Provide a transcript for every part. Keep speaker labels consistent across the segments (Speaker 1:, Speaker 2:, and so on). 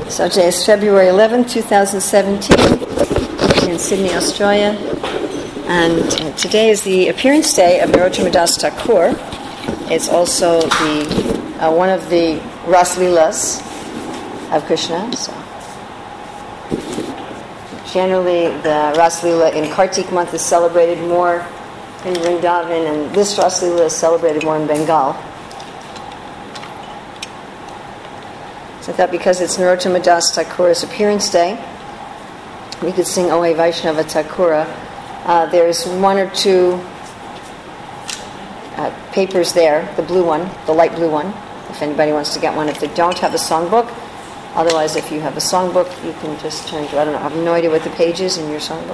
Speaker 1: So today is February 11th, 2017, in Sydney, Australia. And today is the appearance day of Narottam Das Thakur. It's also the one of the Ras Leelas of Krishna. So generally, the Ras Leela in Kartik month is celebrated more in Vrindavan, and this Ras Leela is celebrated more in Bengal. So I thought because it's Narottam Das Thakur's appearance day, we could sing Ohe Vaishnava Thakura. There's one or two papers there, the blue one, the light blue one, if anybody wants to get one. If they don't have a songbook, otherwise if you have a songbook, you can just turn to, I don't know, I have no idea what the page is in your songbook.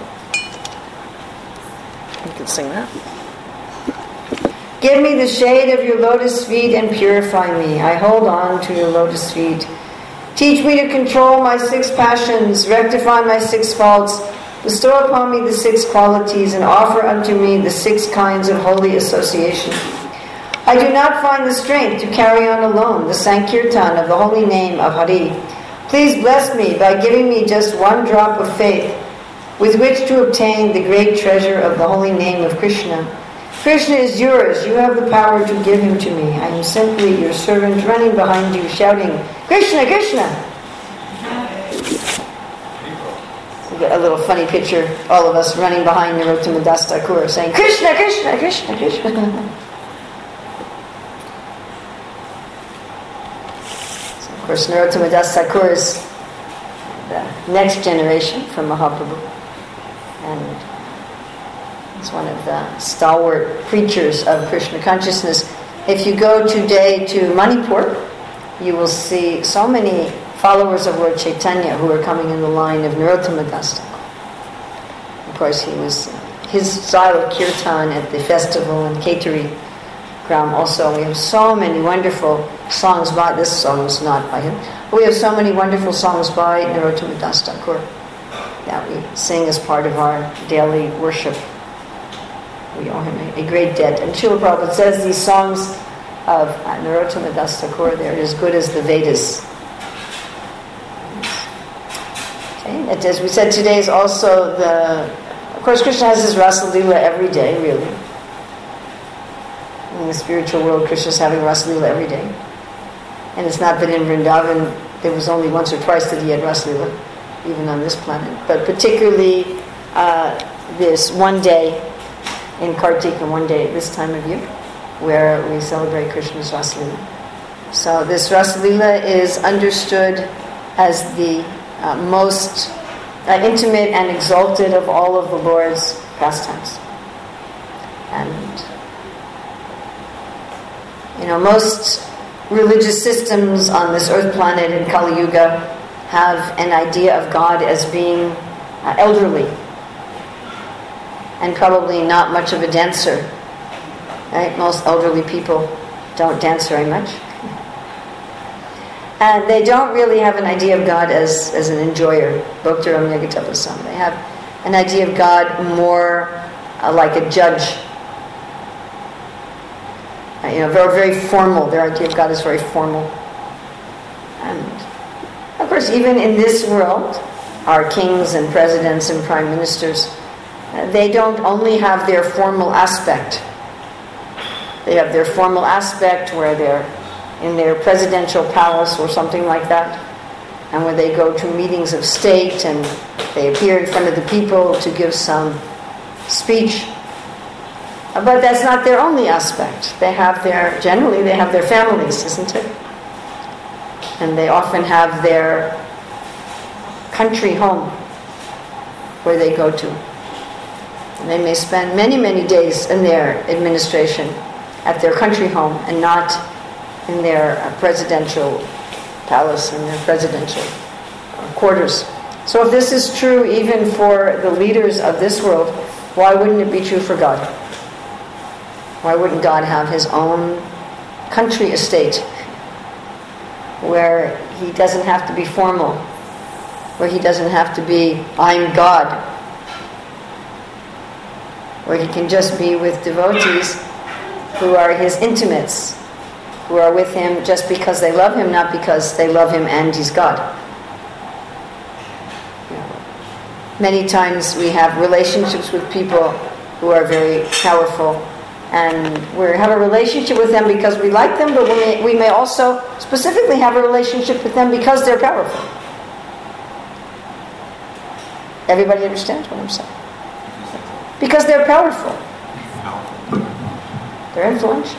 Speaker 1: You can sing that. Give me the shade of your lotus feet and purify me. I hold on to your lotus feet. Teach me to control my 6 passions, rectify my 6 faults, bestow upon me the 6 qualities, and offer unto me the 6 kinds of holy association. I do not find the strength to carry on alone the Sankirtan of the holy name of Hari. Please bless me by giving me just 1 drop of faith with which to obtain the great treasure of the holy name of Krishna. Krishna is yours. You have the power to give him to me. I am simply your servant running behind you, shouting, Krishna, Krishna! We get a little funny picture, all of us running behind Narottam Das Thakur, saying, Krishna, Krishna, Krishna, Krishna. So, of course, Narottam Das Thakur is the next generation from Mahaprabhu. And he's one of the stalwart preachers of Krishna consciousness. If you go today to Manipur, you will see so many followers of Lord Chaitanya who are coming in the line of Narottam Das Thakur. Of course, his style of kirtan at the festival in Kateri Gram also. We have so many wonderful songs by, this song is not by him, but we have so many wonderful songs by Narottam Das Thakur that we sing as part of our daily worship. We owe him a great debt. And Srila Prabhupada says these songs of Narottam Das Thakur, they're as good as the Vedas. Okay. And as we said, today is also of course Krishna has his Rasa Leela every day, really. In the spiritual world, Krishna's having Rasa Leela every day. And it's not that in Vrindavan, there was only once or twice that he had Rasa Leela, even on this planet. But particularly this one day in Kartik and one day at this time of year, where we celebrate Krishna's Rasa Leela. So this Rasa Leela is understood as the most intimate and exalted of all of the Lord's pastimes. And, most religious systems on this earth planet in Kali Yuga have an idea of God as being elderly, and probably not much of a dancer. Right? Most elderly people don't dance very much. And they don't really have an idea of God as an enjoyer. Bhaktaram Yagatapasam. They have an idea of God more like a judge. Very, very formal. Their idea of God is very formal. And of course, even in this world, our kings and presidents and prime ministers, they don't only have their formal aspect. They have their formal aspect where they're in their presidential palace or something like that, and where they go to meetings of state and they appear in front of the people to give some speech. But that's not their only aspect. Generally they have their families, isn't it? And they often have their country home where they go to. And they may spend many, many days in their administration at their country home and not in their presidential palace and their presidential quarters. So if this is true even for the leaders of this world, why wouldn't it be true for God? Why wouldn't God have his own country estate where he doesn't have to be formal, where he doesn't have to be, I'm God, where he can just be with devotees who are his intimates, who are with him just because they love him, not because they love him and he's God. Many times we have relationships with people who are very powerful, and we have a relationship with them because we like them, but we may also specifically have a relationship with them because they're powerful. Everybody understands what I'm saying? Because they're powerful. They're influential.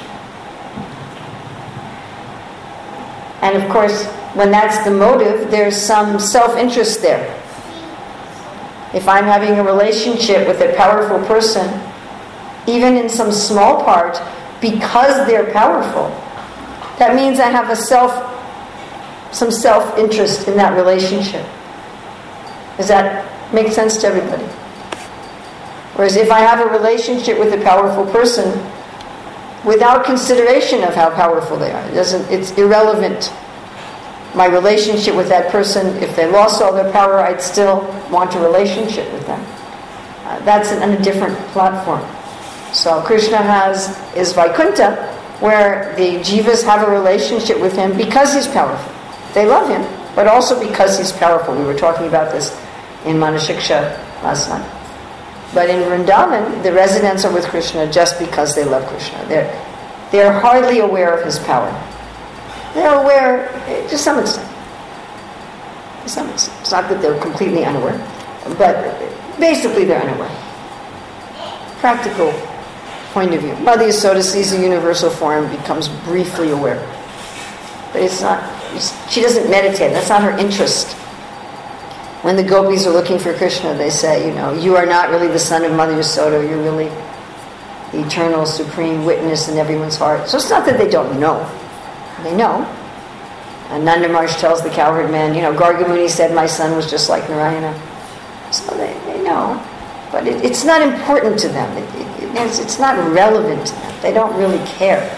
Speaker 1: And of course, when that's the motive, there's some self-interest there. If I'm having a relationship with a powerful person, even in some small part, because they're powerful, that means I have some self-interest in that relationship. Does that make sense to everybody? Whereas if I have a relationship with a powerful person, without consideration of how powerful they are, it's irrelevant. My relationship with that person, if they lost all their power, I'd still want a relationship with them. That's on a different platform. So Krishna is Vaikuntha, where the jivas have a relationship with him because he's powerful. They love him, but also because he's powerful. We were talking about this in Manashiksha last night. But in Vrindavan, the residents are with Krishna just because they love Krishna. They're hardly aware of his power. They're aware to some extent. To some extent. It's not that they're completely unaware, but basically they're unaware. Practical point of view. Mother Yasoda sees the universal form, becomes briefly aware. But she doesn't meditate. That's not her interest. When the gopis are looking for Krishna, they say, you are not really the son of Mother Yasoda, you're really the eternal, supreme witness in everyone's heart. So it's not that they don't know. They know. And Nanda Maharaj tells the cowherd man, Gargamuni said my son was just like Narayana. So they know. But it's not important to them. It's not relevant to them. They don't really care.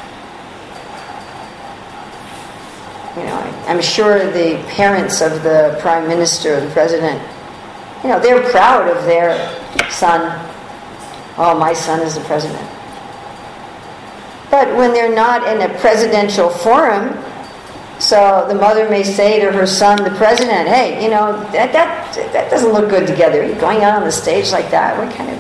Speaker 1: I'm sure the parents of the prime minister, the president, they're proud of their son. Oh, my son is the president. But when they're not in a presidential forum, so the mother may say to her son, the president, hey, that doesn't look good together. You're going out on the stage like that. What kind of...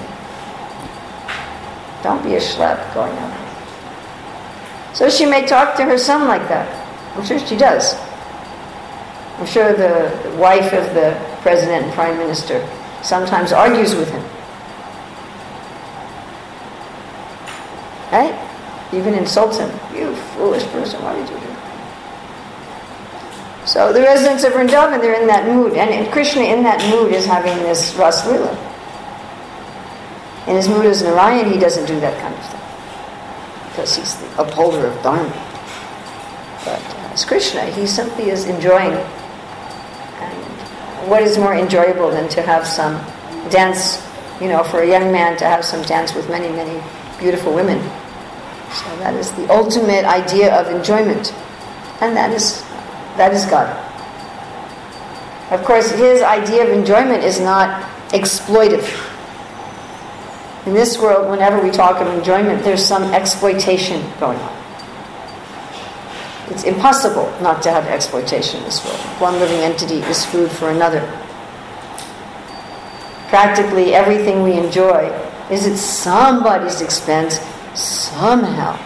Speaker 1: Don't be a schlep going out. So she may talk to her son like that. I'm sure she does. I'm sure the wife of the president and prime minister sometimes argues with him. Right? Even insults him. You foolish person, why did you do that? So the residents of Vrindavan, they're in that mood. And Krishna in that mood is having this Ras Lila. In his mood as Narayan, he doesn't do that kind of thing. Because he's the upholder of Dharma. But as Krishna, he simply is enjoying. And what is more enjoyable than to have some dance, for a young man to have some dance with many, many beautiful women. So that is the ultimate idea of enjoyment. And that is God. Of course, his idea of enjoyment is not exploitive. In this world, whenever we talk of enjoyment, there's some exploitation going on. It's impossible not to have exploitation in this world. One living entity is food for another. Practically everything we enjoy is at somebody's expense somehow.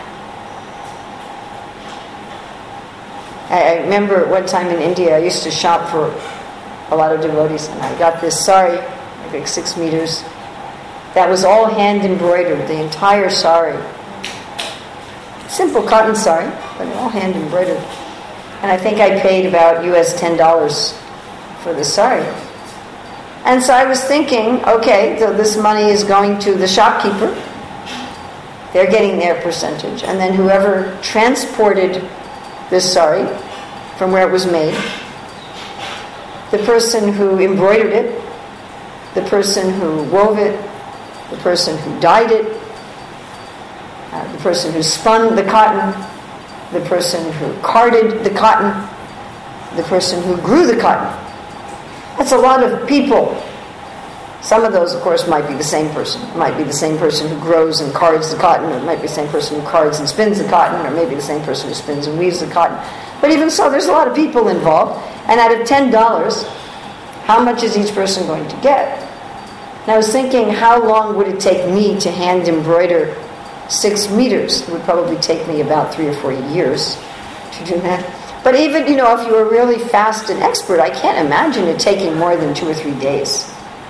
Speaker 1: I remember one time in India, I used to shop for a lot of devotees, and I got this sari, like 6 meters, that was all hand embroidered, the entire sari. Simple cotton sari, but all hand embroidered. And I think I paid about US $10 for the sari. And so I was thinking, okay, so this money is going to the shopkeeper. They're getting their percentage. And then whoever transported this sari from where it was made, the person who embroidered it, the person who wove it, the person who dyed it, the person who spun the cotton, the person who carded the cotton, the person who grew the cotton. That's a lot of people. Some of those, of course, might be the same person. It might be the same person who grows and cards the cotton, or it might be the same person who cards and spins the cotton, or maybe the same person who spins and weaves the cotton. But even so, there's a lot of people involved. And out of $10, How much is each person going to get? And I was thinking, how long would it take me to hand embroider 6 meters? It would probably take me about 3 or 4 years to do that. But even, if you were really fast and expert, I can't imagine it taking more than 2 or 3 days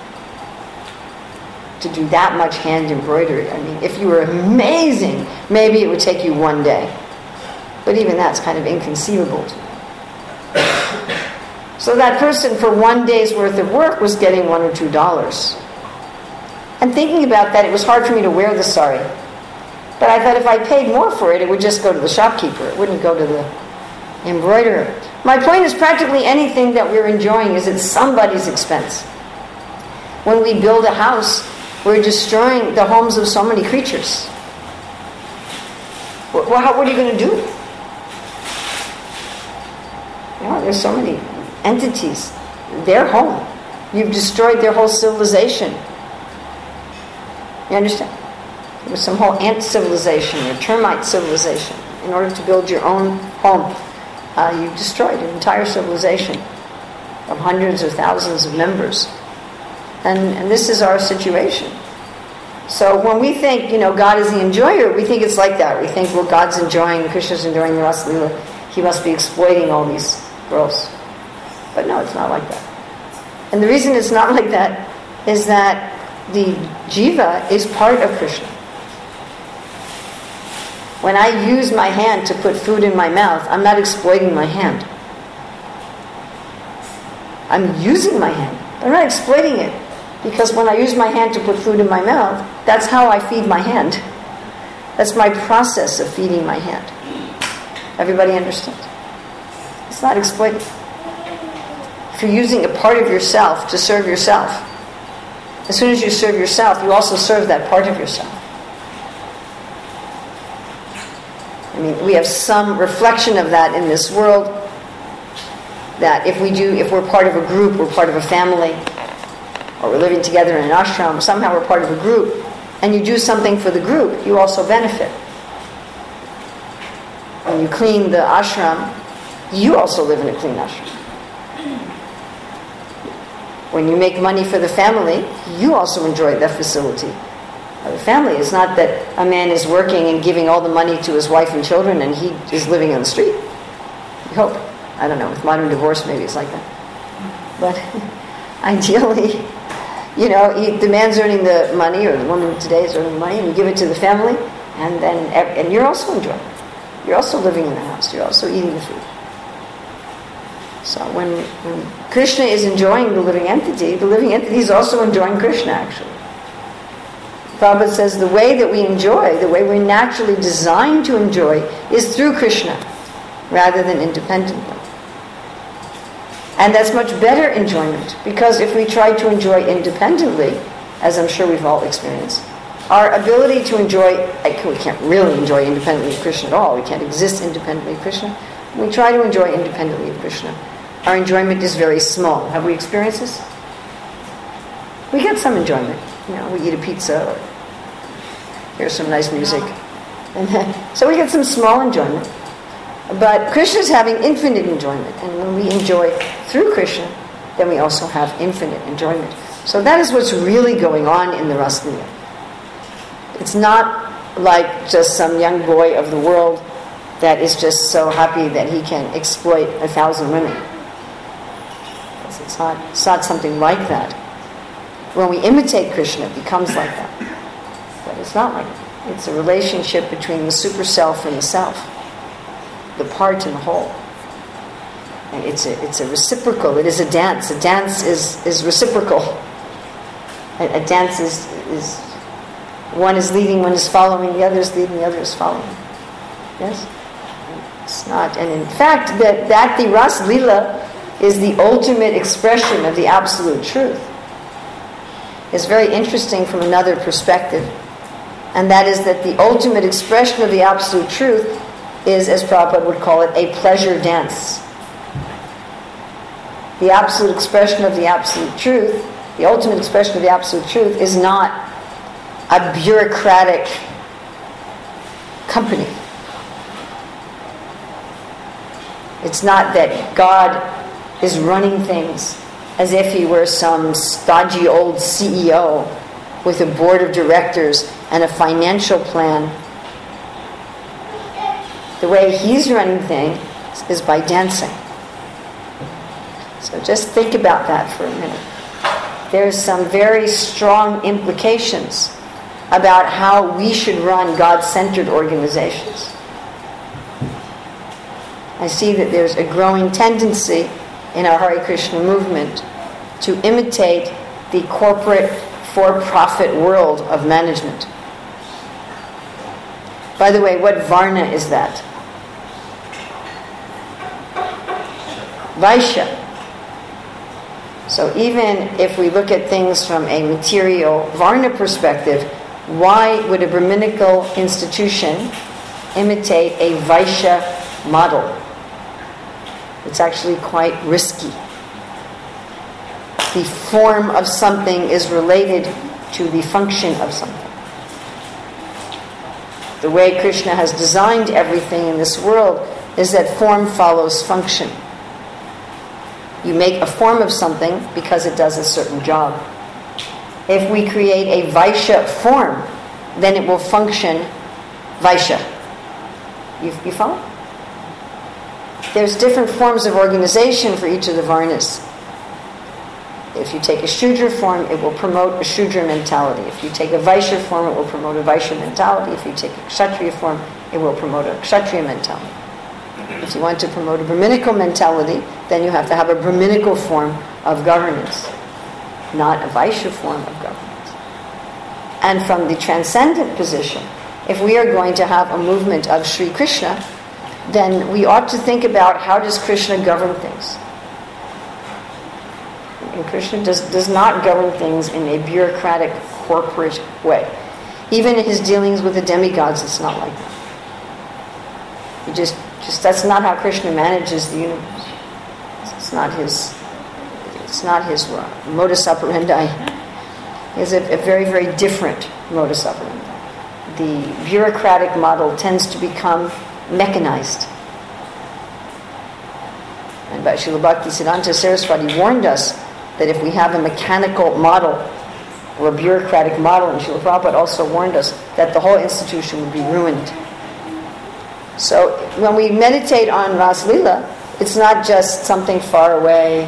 Speaker 1: to do that much hand embroidery. I mean, if you were amazing, maybe it would take you 1 day. But even that's kind of inconceivable to me. So that person for 1 day's worth of work was getting $1 or $2. And thinking about that, it was hard for me to wear the sari. But I thought if I paid more for it, it would just go to the shopkeeper. It wouldn't go to the embroiderer. My point is, practically anything that we're enjoying is at somebody's expense. When we build a house, we're destroying the homes of so many creatures. What are you going to do? There's so many entities. Their home. You've destroyed their whole civilization. You understand? There was some whole ant civilization or termite civilization. In order to build your own home, you've destroyed an entire civilization of hundreds or thousands of members. And this is our situation. So when we think, God is the enjoyer, we think it's like that. We think, well, God's enjoying, Krishna's enjoying the Rasa Leela. He must be exploiting all these girls. But no, it's not like that. And the reason it's not like that is that the jiva is part of Krishna. When I use my hand to put food in my mouth, I'm not exploiting my hand. I'm using my hand. I'm not exploiting it. Because when I use my hand to put food in my mouth, that's how I feed my hand. That's my process of feeding my hand. Everybody understands? It's not exploiting. If you're using a part of yourself to serve yourself, as soon as you serve yourself, you also serve that part of yourself. I mean, we have some reflection of that in this world, that if we're part of a group, we're part of a family, or we're living together in an ashram, somehow we're part of a group, and you do something for the group, you also benefit. When you clean the ashram, you also live in a clean ashram. When you make money for the family, you also enjoy that facility of the family. It's not that a man is working and giving all the money to his wife and children and he is living on the street. You hope. I don't know, with modern divorce maybe it's like that. But ideally, the man's earning the money, or the woman today is earning the money, and you give it to the family, and you're also enjoying it. You're also living in the house. You're also eating the food. So when Krishna is enjoying the living entity is also enjoying Krishna, actually. Prabhupada says the way that we enjoy, the way we're naturally designed to enjoy, is through Krishna, rather than independently. And that's much better enjoyment, because if we try to enjoy independently, as I'm sure we've all experienced, our ability to enjoy, we can't really enjoy independently of Krishna at all. We can't exist independently of Krishna. When we try to enjoy independently of Krishna, our enjoyment is very small. Have we experienced this? We get some enjoyment. We eat a pizza or hear some nice music. So we get some small enjoyment. But Krishna's having infinite enjoyment. And when we enjoy through Krishna, then we also have infinite enjoyment. So that is what's really going on in the Rasa Leela. It's not like just some young boy of the world that is just so happy that he can exploit 1,000 women. It's not something like that. When we imitate Krishna, it becomes like that. But it's not like that. It's a relationship between the super self and the self, the part and the whole. And it's a reciprocal. It is a dance. A dance is reciprocal. A dance is one is leading, one is following, the other is leading, the other is following. Yes? It's not. And in fact, that the Rasa Leela is the ultimate expression of the absolute truth. It's very interesting from another perspective. And that is that the ultimate expression of the absolute truth is, as Prabhupada would call it, a pleasure dance. The absolute expression of the absolute truth, the ultimate expression of the absolute truth, is not a bureaucratic company. It's not that God is running things as if he were some stodgy old CEO with a board of directors and a financial plan. The way he's running things is by dancing. So just think about that for a minute. There's some very strong implications about how we should run God-centered organizations. I see that there's a growing tendency in our Hare Krishna movement to imitate the corporate for-profit world of management. By the way, what Varna is that? Vaishya. So even if we look at things from a material Varna perspective, why would a Brahminical institution imitate a Vaishya model? It's actually quite risky. The form of something is related to the function of something. The way Krishna has designed everything in this world is that form follows function. You make a form of something because it does a certain job. If we create a Vaishya form, then it will function Vaishya. You follow? There's different forms of organization for each of the Varnas. If you take a Shudra form, it will promote a Shudra mentality. If you take a Vaishya form, it will promote a Vaishya mentality. If you take a Kshatriya form, it will promote a Kshatriya mentality. If you want to promote a Brahminical mentality, then you have to have a Brahminical form of governance, not a Vaishya form of governance. And from the transcendent position, if we are going to have a movement of Sri Krishna, then we ought to think about how does Krishna govern things. And Krishna does not govern things in a bureaucratic, corporate way. Even in his dealings with the demigods, it's not like that. He just that's not how Krishna manages the universe. It's not his modus operandi. He has a very, very different modus operandi. The bureaucratic model tends to become mechanized. And Srila Bhaktisiddhanta Saraswati warned us that if we have a mechanical model or a bureaucratic model, and Srila Prabhupada also warned us that the whole institution would be ruined. So when we meditate on Ras Lila, it's not just something far away,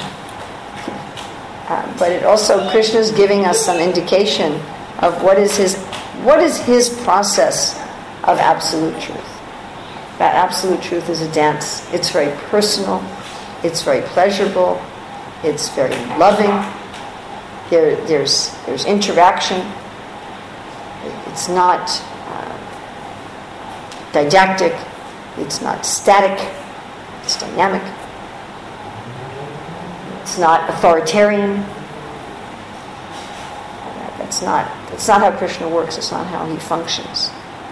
Speaker 1: but it also, Krishna's giving us some indication of what is his process of absolute truth. That absolute truth is a dance. It's very personal, it's very pleasurable, it's very loving, there's interaction, it's not didactic, it's not static, it's dynamic, it's not authoritarian. That's not how Krishna works, it's not how he functions.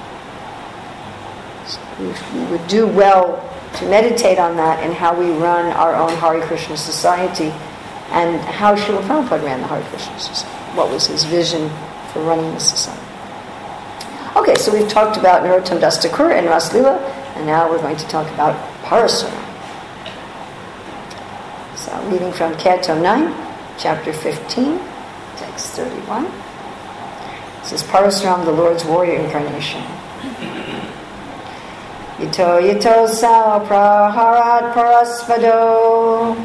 Speaker 1: So we would do well to meditate on that and how we run our own Hare Krishna society and how Srila Prabhupada ran the Hare Krishna society. What was his vision for running the society? Okay, so we've talked about Narottam Das Thakur and Ras Lila, and now we're going to talk about Parasaram. So reading from Canto 9, Chapter 15, Text 31. This is Parasaram, the Lord's warrior incarnation. Yito yito sao praharat parasvado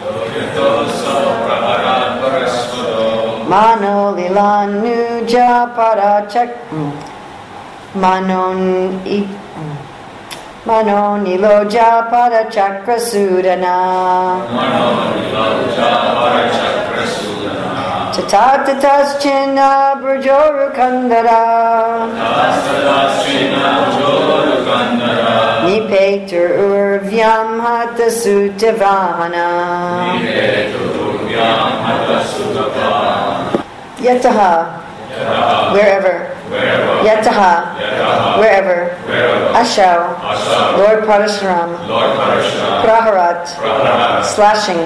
Speaker 1: Mano lilanuja parachak Manon niloja parachakra sudana Tatatatas chena brajoru kandara Nipetur urvyam hata sutavahana Yataha wherever Yataha wherever Ashau, Lord Parashuram, Praharat, slashing,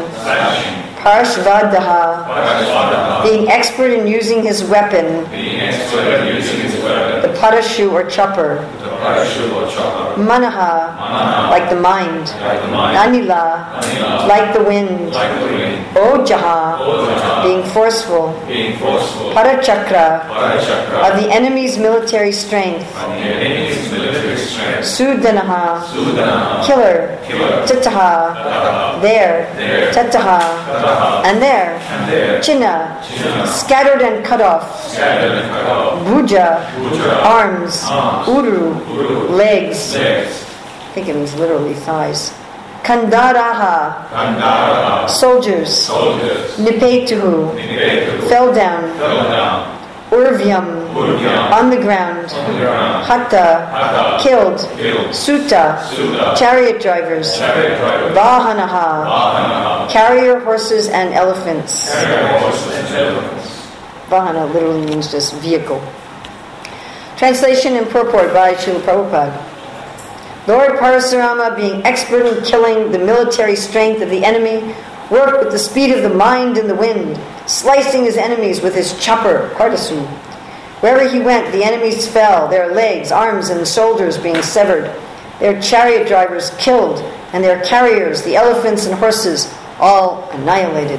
Speaker 1: Parashvadaha, being expert in using his weapon, the Parashu or chopper, Manaha, like the mind, Anila, like the wind, Ojaha, being forceful, Parachakra, of the enemy's military strength, Sudanaha, killer, Tataha, there, Tataha, and there, Chinna, scattered and cut off, Bhuja, arms, Uru, legs, I think it means literally thighs, Kandaraha, soldiers, Nipetuhu, fell down, Urvyam, on the ground, Hatta, killed, Sutta, chariot drivers, Vahanaha, carrier horses and elephants. Vahana literally means just vehicle. Translation and purport by Srila Prabhupada. Lord Parasurama, being expert in killing the military strength of the enemy, worked with the speed of the mind and the wind, slicing his enemies with his chopper, Pardasu. Wherever he went, the enemies fell, their legs, arms, and shoulders being severed, their chariot drivers killed, and their carriers, the elephants and horses, all annihilated.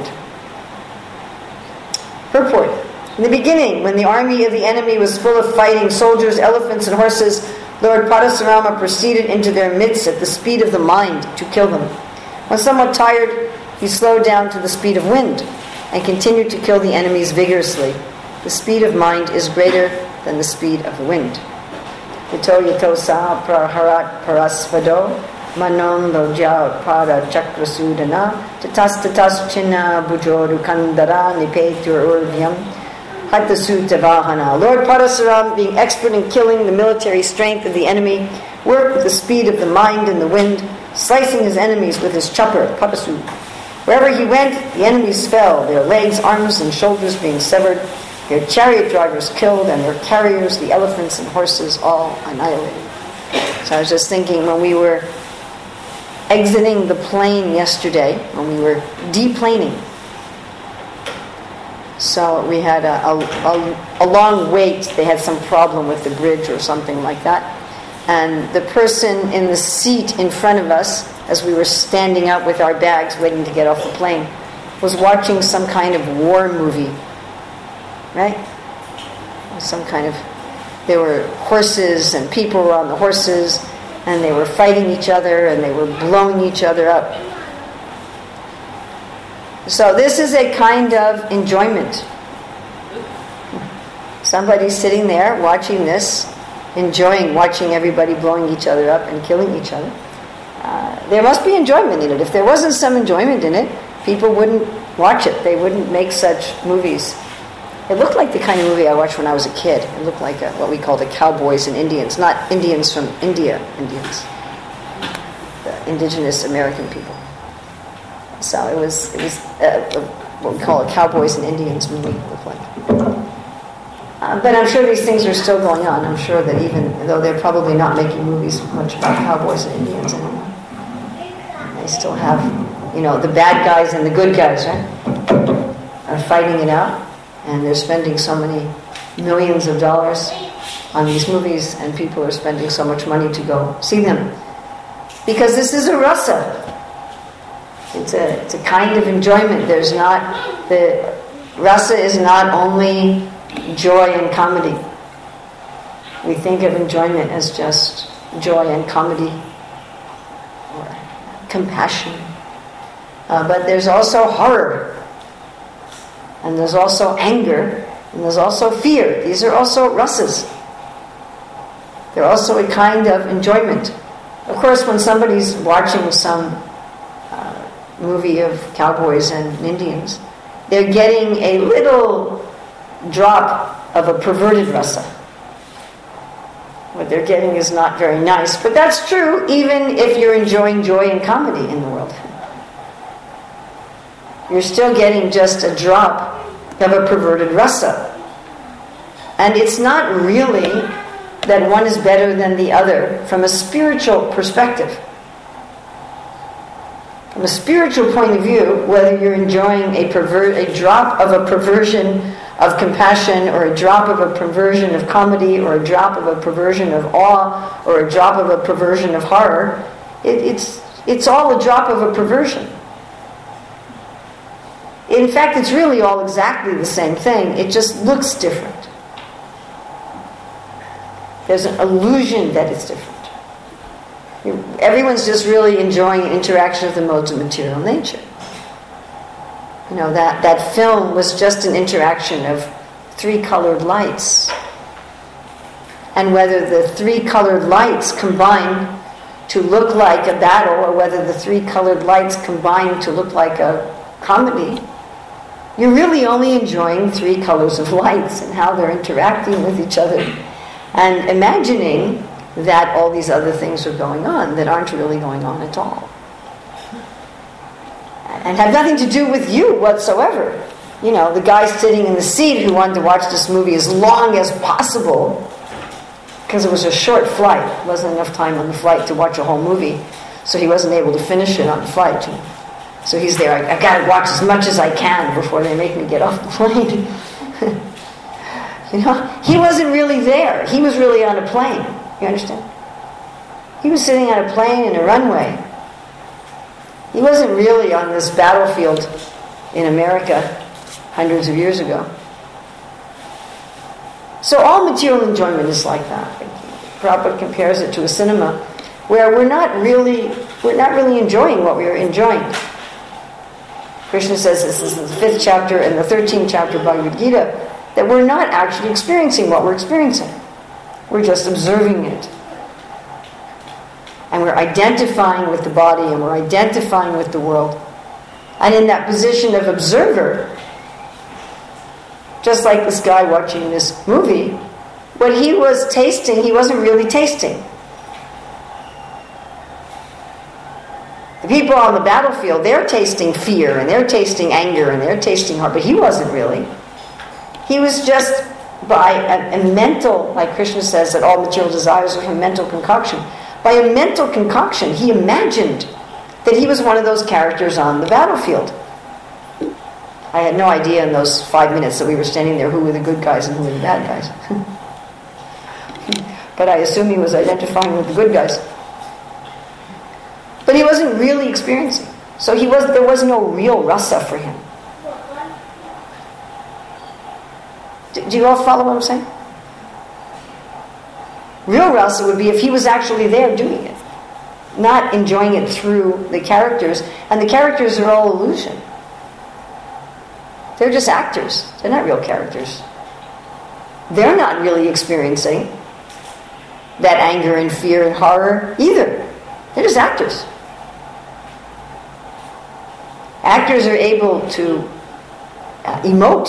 Speaker 1: Purport. In the beginning, when the army of the enemy was full of fighting soldiers, elephants, and horses, Lord Parasurama proceeded into their midst at the speed of the mind to kill them. When somewhat tired, he slowed down to the speed of wind and continued to kill the enemies vigorously. The speed of mind is greater than the speed of the wind. Yato yato sa praharat parasvado manon lojya para chakrasudana tatas tatas chinna bujodu kandara nipetur urvyam hatasuta vahana. Lord Parasuram, being expert in killing the military strength of the enemy, worked with the speed of the mind and the wind, slicing his enemies with his chopper, Parasu. Wherever he went, the enemies fell, their legs, arms, and shoulders being severed, their chariot drivers killed, and their carriers, the elephants and horses, all annihilated. So I was just thinking, when we were exiting the plane yesterday, when we were deplaning, so we had a long wait. They had some problem with the bridge or something like that. And the person in the seat in front of us, as we were standing up with our bags waiting to get off the plane, was watching some kind of war movie. Right? Some kind of... There were horses and people were on the horses and they were fighting each other and they were blowing each other up. So this is a kind of enjoyment. Somebody sitting there watching this, enjoying watching everybody blowing each other up and killing each other. There must be enjoyment in it. If there wasn't some enjoyment in it, people wouldn't watch it. They wouldn't make such movies. It looked like the kind of movie I watched when I was a kid. It looked like what we call the cowboys and Indians. Not Indians from India, Indians. The indigenous American people. So it was what we call a cowboys and Indians movie, it looked like. But I'm sure these things are still going on. I'm sure that even though they're probably not making movies much about cowboys and Indians anymore, they still have, the bad guys and the good guys, right? Are fighting it out. And they're spending so many millions of dollars on these movies, and people are spending so much money to go see them. Because this is a rasa. It's a kind of enjoyment. The rasa is not only joy and comedy. We think of enjoyment as just joy and comedy or compassion. But there's also horror. And there's also anger, and there's also fear. These are also rasas. They're also a kind of enjoyment. Of course, when somebody's watching some movie of cowboys and Indians, they're getting a little drop of a perverted rasa. What they're getting is not very nice, but that's true even if you're enjoying joy and comedy in the world. You're still getting just a drop of a perverted rasa. And it's not really that one is better than the other from a spiritual perspective. From a spiritual point of view, whether you're enjoying a drop of a perversion of compassion, or a drop of a perversion of comedy, or a drop of a perversion of awe, or a drop of a perversion of horror, it's all a drop of a perversion. In fact, it's really all exactly the same thing. It just looks different. There's an illusion that it's different. Everyone's just really enjoying an interaction of the modes of material nature. You know, that film was just an interaction of three colored lights. And whether the three colored lights combine to look like a battle, or whether the three colored lights combine to look like a comedy, you're really only enjoying three colors of lights and how they're interacting with each other, and imagining that all these other things are going on that aren't really going on at all, and have nothing to do with you whatsoever. You know, the guy sitting in the seat who wanted to watch this movie as long as possible, because it was a short flight. There wasn't enough time on the flight to watch a whole movie, so he wasn't able to finish it on the flight. So he's there, I've got to watch as much as I can before they make me get off the plane. You know, he wasn't really there. He was really on a plane. You understand? He was sitting on a plane in a runway. He wasn't really on this battlefield in America hundreds of years ago. So all material enjoyment is like that. Prabhupada compares it to a cinema where we're not really enjoying what we're enjoying. Krishna says this is the 5th chapter and the 13th chapter of Bhagavad Gita, that we're not actually experiencing what we're experiencing. We're just observing it. And we're identifying with the body, and we're identifying with the world. And in that position of observer, just like this guy watching this movie, what he was tasting, he wasn't really tasting. The people on the battlefield, they're tasting fear, and they're tasting anger, and they're tasting heart, but he wasn't really. He was just by a mental, like Krishna says, that all material desires are from mental concoction. By a mental concoction, he imagined that he was one of those characters on the battlefield. I had no idea in those 5 minutes that we were standing there who were the good guys and who were the bad guys. But I assume he was identifying with the good guys. But he wasn't really experiencing. So there was no real rasa for him. Do you all follow what I'm saying? Real rasa would be if he was actually there doing it, not enjoying it through the characters. And the characters are all illusion. They're just actors. They're not real characters. They're not really experiencing that anger and fear and horror either. They're just actors. Actors are able to emote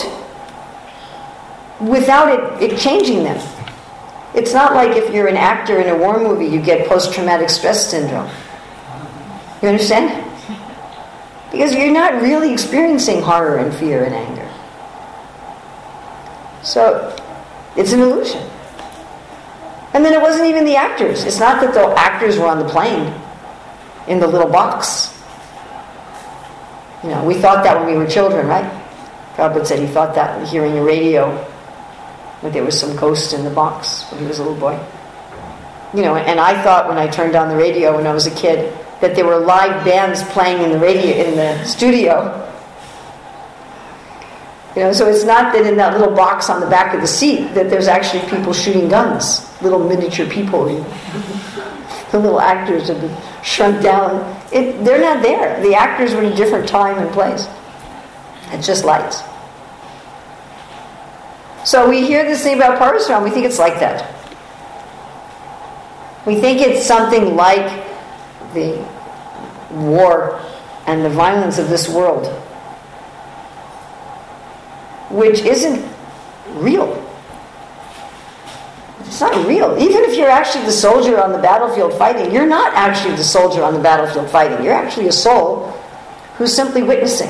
Speaker 1: without it changing them. It's not like if you're an actor in a war movie, you get post-traumatic stress syndrome. You understand? Because you're not really experiencing horror and fear and anger. So, it's an illusion. And then it wasn't even the actors. It's not that the actors were on the plane in the little box. You know, we thought that when we were children, right? Prabhupada said he thought that hearing a radio, that there was some ghost in the box when he was a little boy. You know, and I thought when I turned on the radio when I was a kid that there were live bands playing in the studio. You know, so it's not that in that little box on the back of the seat that there's actually people shooting guns, little miniature people. You know. The little actors have been shrunk down. They're not there. The actors were in a different time and place. It's just lights. So we hear this thing about Parasuram, we think it's like that. We think it's something like the war and the violence of this world, which isn't real. It's not real. Even if you're actually the soldier on the battlefield fighting, you're not actually the soldier on the battlefield fighting. You're actually a soul who's simply witnessing.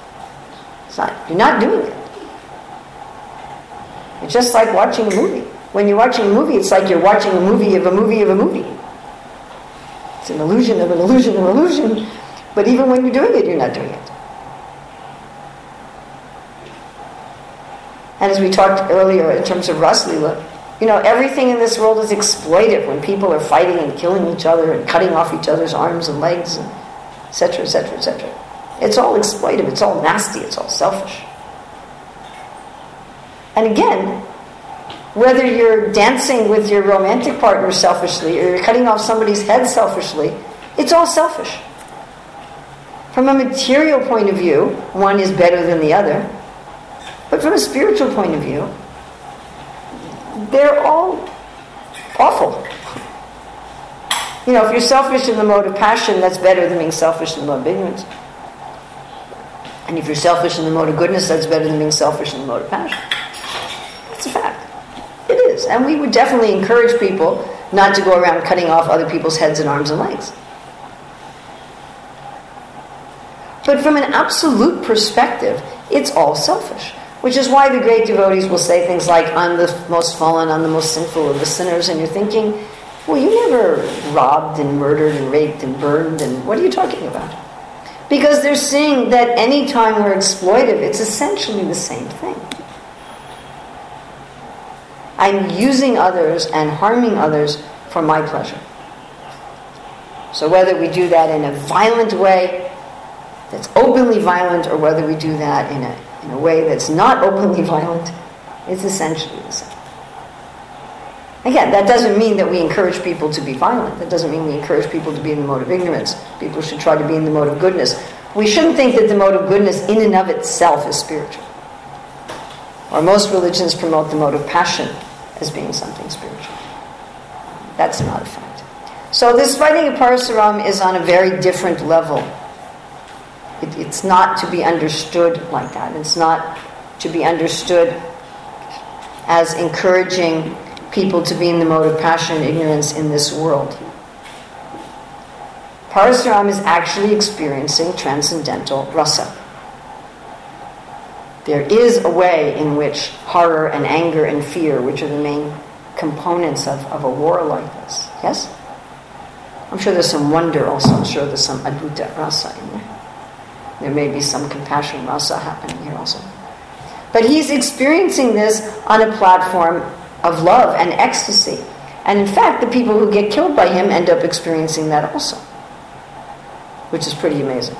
Speaker 1: You're not doing it. It's just like watching a movie. When you're watching a movie, it's like you're watching a movie of a movie of a movie. It's an illusion of an illusion of an illusion. But even when you're doing it, you're not doing it. And as we talked earlier in terms of Ras Leela, everything in this world is exploitive when people are fighting and killing each other and cutting off each other's arms and legs, and et cetera, et cetera, et cetera. It's all exploitive, it's all nasty, it's all selfish. And again, whether you're dancing with your romantic partner selfishly or you're cutting off somebody's head selfishly, it's all selfish. From a material point of view, one is better than the other. But from a spiritual point of view, they're all awful. If you're selfish in the mode of passion, that's better than being selfish in the mode of ignorance. And if you're selfish in the mode of goodness, that's better than being selfish in the mode of passion. That's a fact. It is. And we would definitely encourage people not to go around cutting off other people's heads and arms and legs. But from an absolute perspective, it's all selfish. Which is why the great devotees will say things like, I'm the most fallen, I'm the most sinful of the sinners. And you're thinking, well, you never robbed and murdered and raped and burned, and what are you talking about? Because they're seeing that any time we're exploitive, it's essentially the same thing. I'm using others and harming others for my pleasure. So whether we do that in a violent way, that's openly violent, or whether we do that in a way that's not openly violent, it's essentially the same. Again, that doesn't mean that we encourage people to be violent. That doesn't mean we encourage people to be in the mode of ignorance. People should try to be in the mode of goodness. We shouldn't think that the mode of goodness in and of itself is spiritual. Or most religions promote the mode of passion as being something spiritual. That's not a fact. So this fighting of Parasuram is on a very different level. It's not to be understood like that. It's not to be understood as encouraging people to be in the mode of passion and ignorance in this world. Parasuram is actually experiencing transcendental rasa. There is a way in which horror and anger and fear, which are the main components of a war like this, yes? I'm sure there's some wonder also. I'm sure there's some adbhuta rasa in there. There may be some compassion rasa happening here also. But he's experiencing this on a platform of love and ecstasy. And in fact, the people who get killed by him end up experiencing that also. Which is pretty amazing.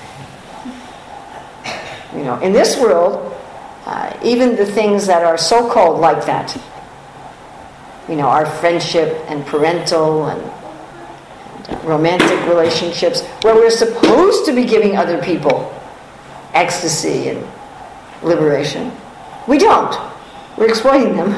Speaker 1: In this world, even the things that are so-called like that, our friendship and parental and romantic relationships, where we're supposed to be giving other people ecstasy and liberation. We don't. We're exploiting them.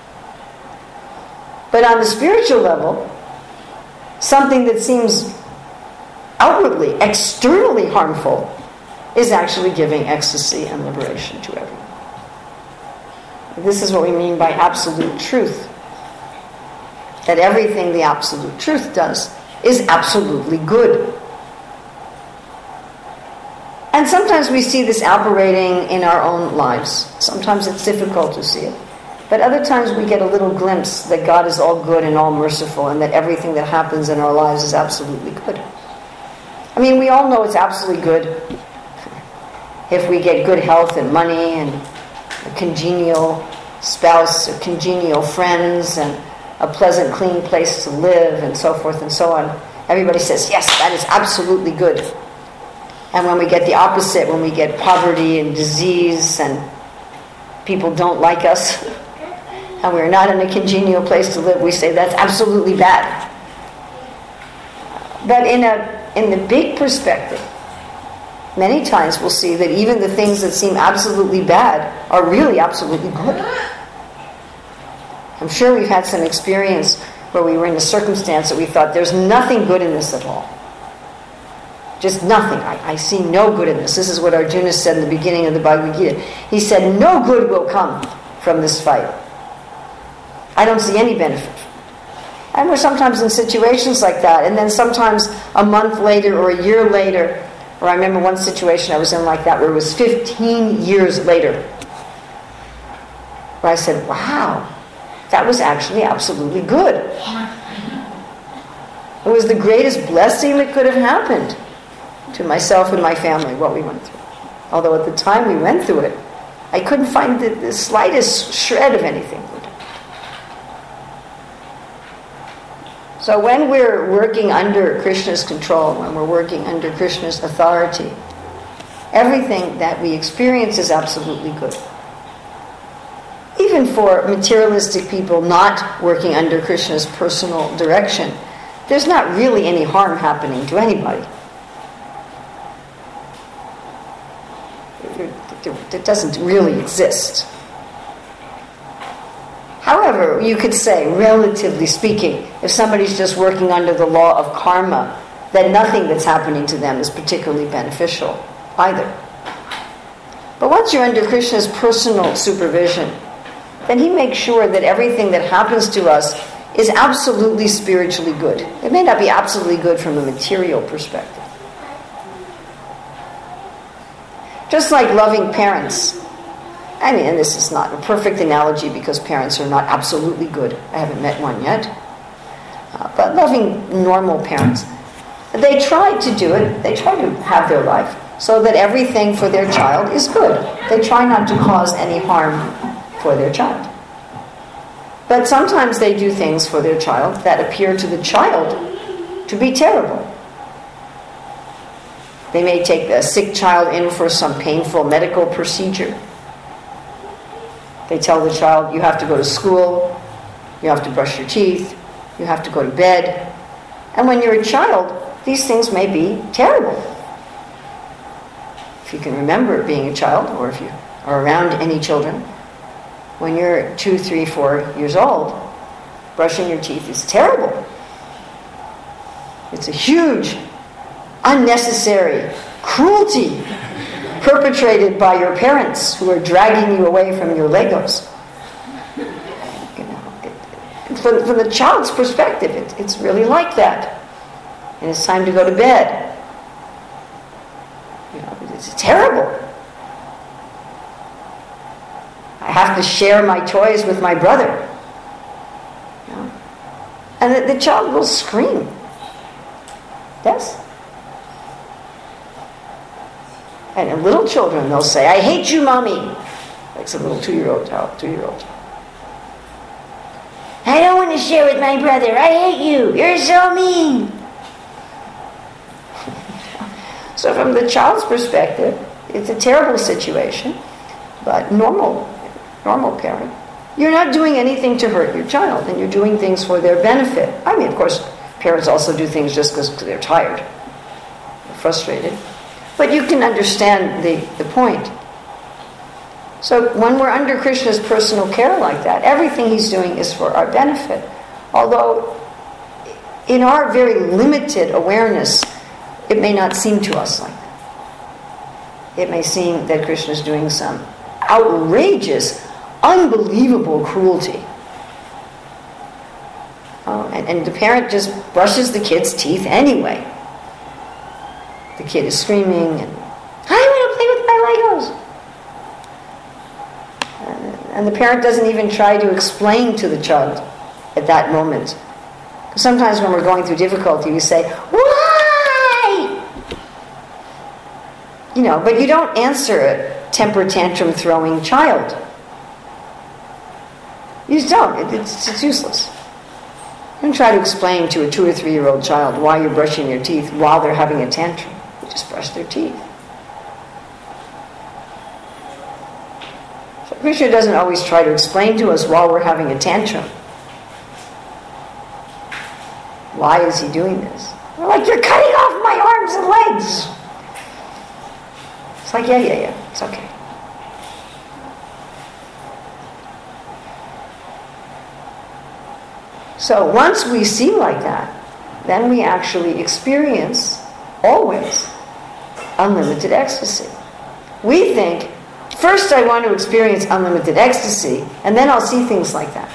Speaker 1: But on the spiritual level, something that seems outwardly, externally harmful is actually giving ecstasy and liberation to everyone. This is what we mean by absolute truth. That everything the absolute truth does is absolutely good. And sometimes we see this operating in our own lives. Sometimes it's difficult to see it. But other times we get a little glimpse that God is all good and all merciful, and that everything that happens in our lives is absolutely good. I mean, we all know it's absolutely good if we get good health and money and a congenial spouse, or congenial friends, and a pleasant, clean place to live, and so forth and so on. Everybody says, yes, that is absolutely good. And when we get the opposite, when we get poverty and disease and people don't like us, and we're not in a congenial place to live, we say that's absolutely bad. But in the big perspective, many times we'll see that even the things that seem absolutely bad are really absolutely good. I'm sure we've had some experience where we were in a circumstance that we thought there's nothing good in this at all. Just nothing. I see no good in this. This is what Arjuna said in the beginning of the Bhagavad Gita. He said, no good will come from this fight. I don't see any benefit. And we're sometimes in situations like that. And then sometimes a month later or a year later, or I remember one situation I was in like that where it was 15 years later, where I said, wow, that was actually absolutely good. It was the greatest blessing that could have happened to myself and my family, what we went through. Although at the time we went through it, I couldn't find the slightest shred of anything good. So when we're working under Krishna's control, when we're working under Krishna's authority, everything that we experience is absolutely good. Even for materialistic people not working under Krishna's personal direction, there's not really any harm happening to anybody. It doesn't really exist. However, you could say, relatively speaking, if somebody's just working under the law of karma, then nothing that's happening to them is particularly beneficial either. But once you're under Krishna's personal supervision, then he makes sure that everything that happens to us is absolutely spiritually good. It may not be absolutely good from a material perspective. Just like loving parents. I mean, and this is not a perfect analogy because parents are not absolutely good. I haven't met one yet. But loving normal parents, they try to do it. They try to have their life so that everything for their child is good. They try not to cause any harm for their child. But sometimes they do things for their child that appear to the child to be terrible. They may take a sick child in for some painful medical procedure. They tell the child, you have to go to school, you have to brush your teeth, you have to go to bed. And when you're a child, these things may be terrible. If you can remember being a child, or if you are around any children, when you're 2, 3, 4 years old, brushing your teeth is terrible. It's a huge, unnecessary cruelty perpetrated by your parents who are dragging you away from your Legos. From the child's perspective, it's really like that. And it's time to go to bed. It's terrible. I have to share my toys with my brother. And the child will scream. Yes? And in little children, they'll say, I hate you, Mommy. Like some little 2-year-old child. I don't want to share with my brother. I hate you. You're so mean. So from the child's perspective, it's a terrible situation. But normal parent, you're not doing anything to hurt your child, and you're doing things for their benefit. I mean, of course, parents also do things just because they're tired, they're frustrated. But you can understand the point. So when we're under Krishna's personal care like that, everything he's doing is for our benefit. Although, in our very limited awareness, it may not seem to us like that. It may seem that Krishna's doing some outrageous, unbelievable cruelty. And the parent just brushes the kid's teeth anyway. The kid is screaming, and I want to play with my Legos. And the parent doesn't even try to explain to the child at that moment. Because sometimes when we're going through difficulty, we say, why? But you don't answer a temper tantrum throwing child. You just don't. It's useless. You don't try to explain to a 2 or 3-year-old child why you're brushing your teeth while they're having a tantrum. You just brush their teeth. So Krishna doesn't always try to explain to us while we're having a tantrum. Why is he doing this? We're like, you're cutting off my arms and legs. It's like, yeah, it's okay. So once we see like that, then we actually experience, always, unlimited ecstasy. We think, first I want to experience unlimited ecstasy, and then I'll see things like that.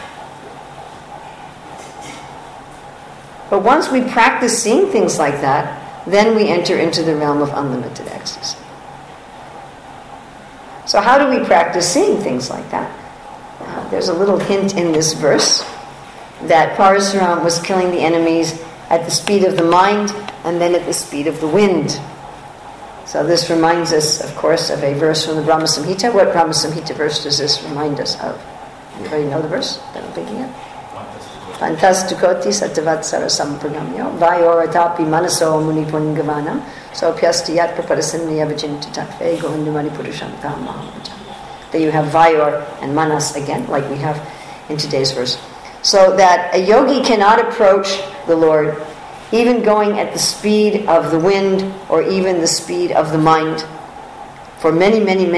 Speaker 1: But once we practice seeing things like that, then we enter into the realm of unlimited ecstasy. So how do we practice seeing things like that? there's a little hint in this verse that Parasuram was killing the enemies at the speed of the mind and then at the speed of the wind. So this reminds us, of course, of a verse from the Brahma Samhita. What Brahma Samhita verse does this remind us of? Anybody know the verse that I'm thinking of? Fantastukoti satavatsara sampranamyo vayoratapi manaso munipungavanam sopyastiyat prapadasanniya vajintatatve govindamani purushantam mahamajam. There you have Vayor and Manas again, like we have in today's verse. So that a yogi cannot approach the Lord even going at the speed of the wind or even the speed of the mind for many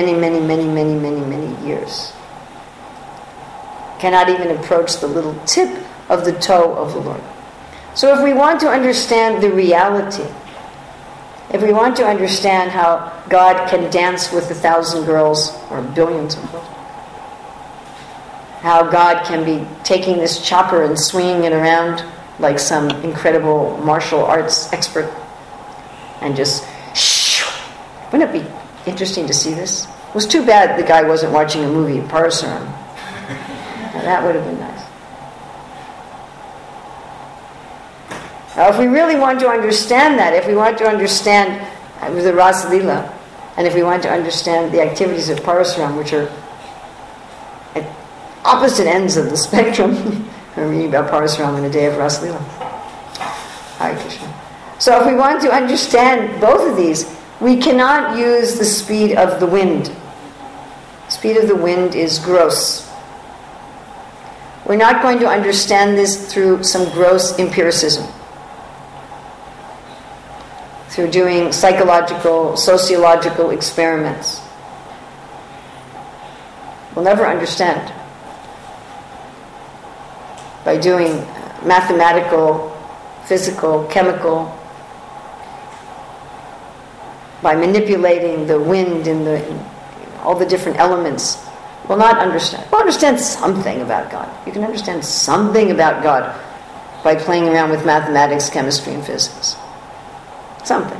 Speaker 1: years. Cannot even approach the little tip of the toe of the Lord. So if we want to understand the reality, if we want to understand how God can dance with 1,000 girls or billions of girls, how God can be taking this chopper and swinging it around like some incredible martial arts expert and just wouldn't it be interesting to see this? It was too bad the guy wasn't watching a movie, Parasuram. Now, that would have been nice. Now, if we really want to understand that, if we want to understand the Rasa Lila, and if we want to understand the activities of Parasuram, which are at opposite ends of the spectrum, we're reading about Parasuram in the day of Rasa Lila. Hare Krishna. So if we want to understand both of these, we cannot use the speed of the wind. The speed of the wind is gross. We're not going to understand this through some gross empiricism, through doing psychological, sociological experiments. We'll never understand. By doing mathematical, physical, chemical, by manipulating the wind and all the different elements, we'll not understand. We'll understand something about God. You can understand something about God by playing around with mathematics, chemistry, and physics. Something.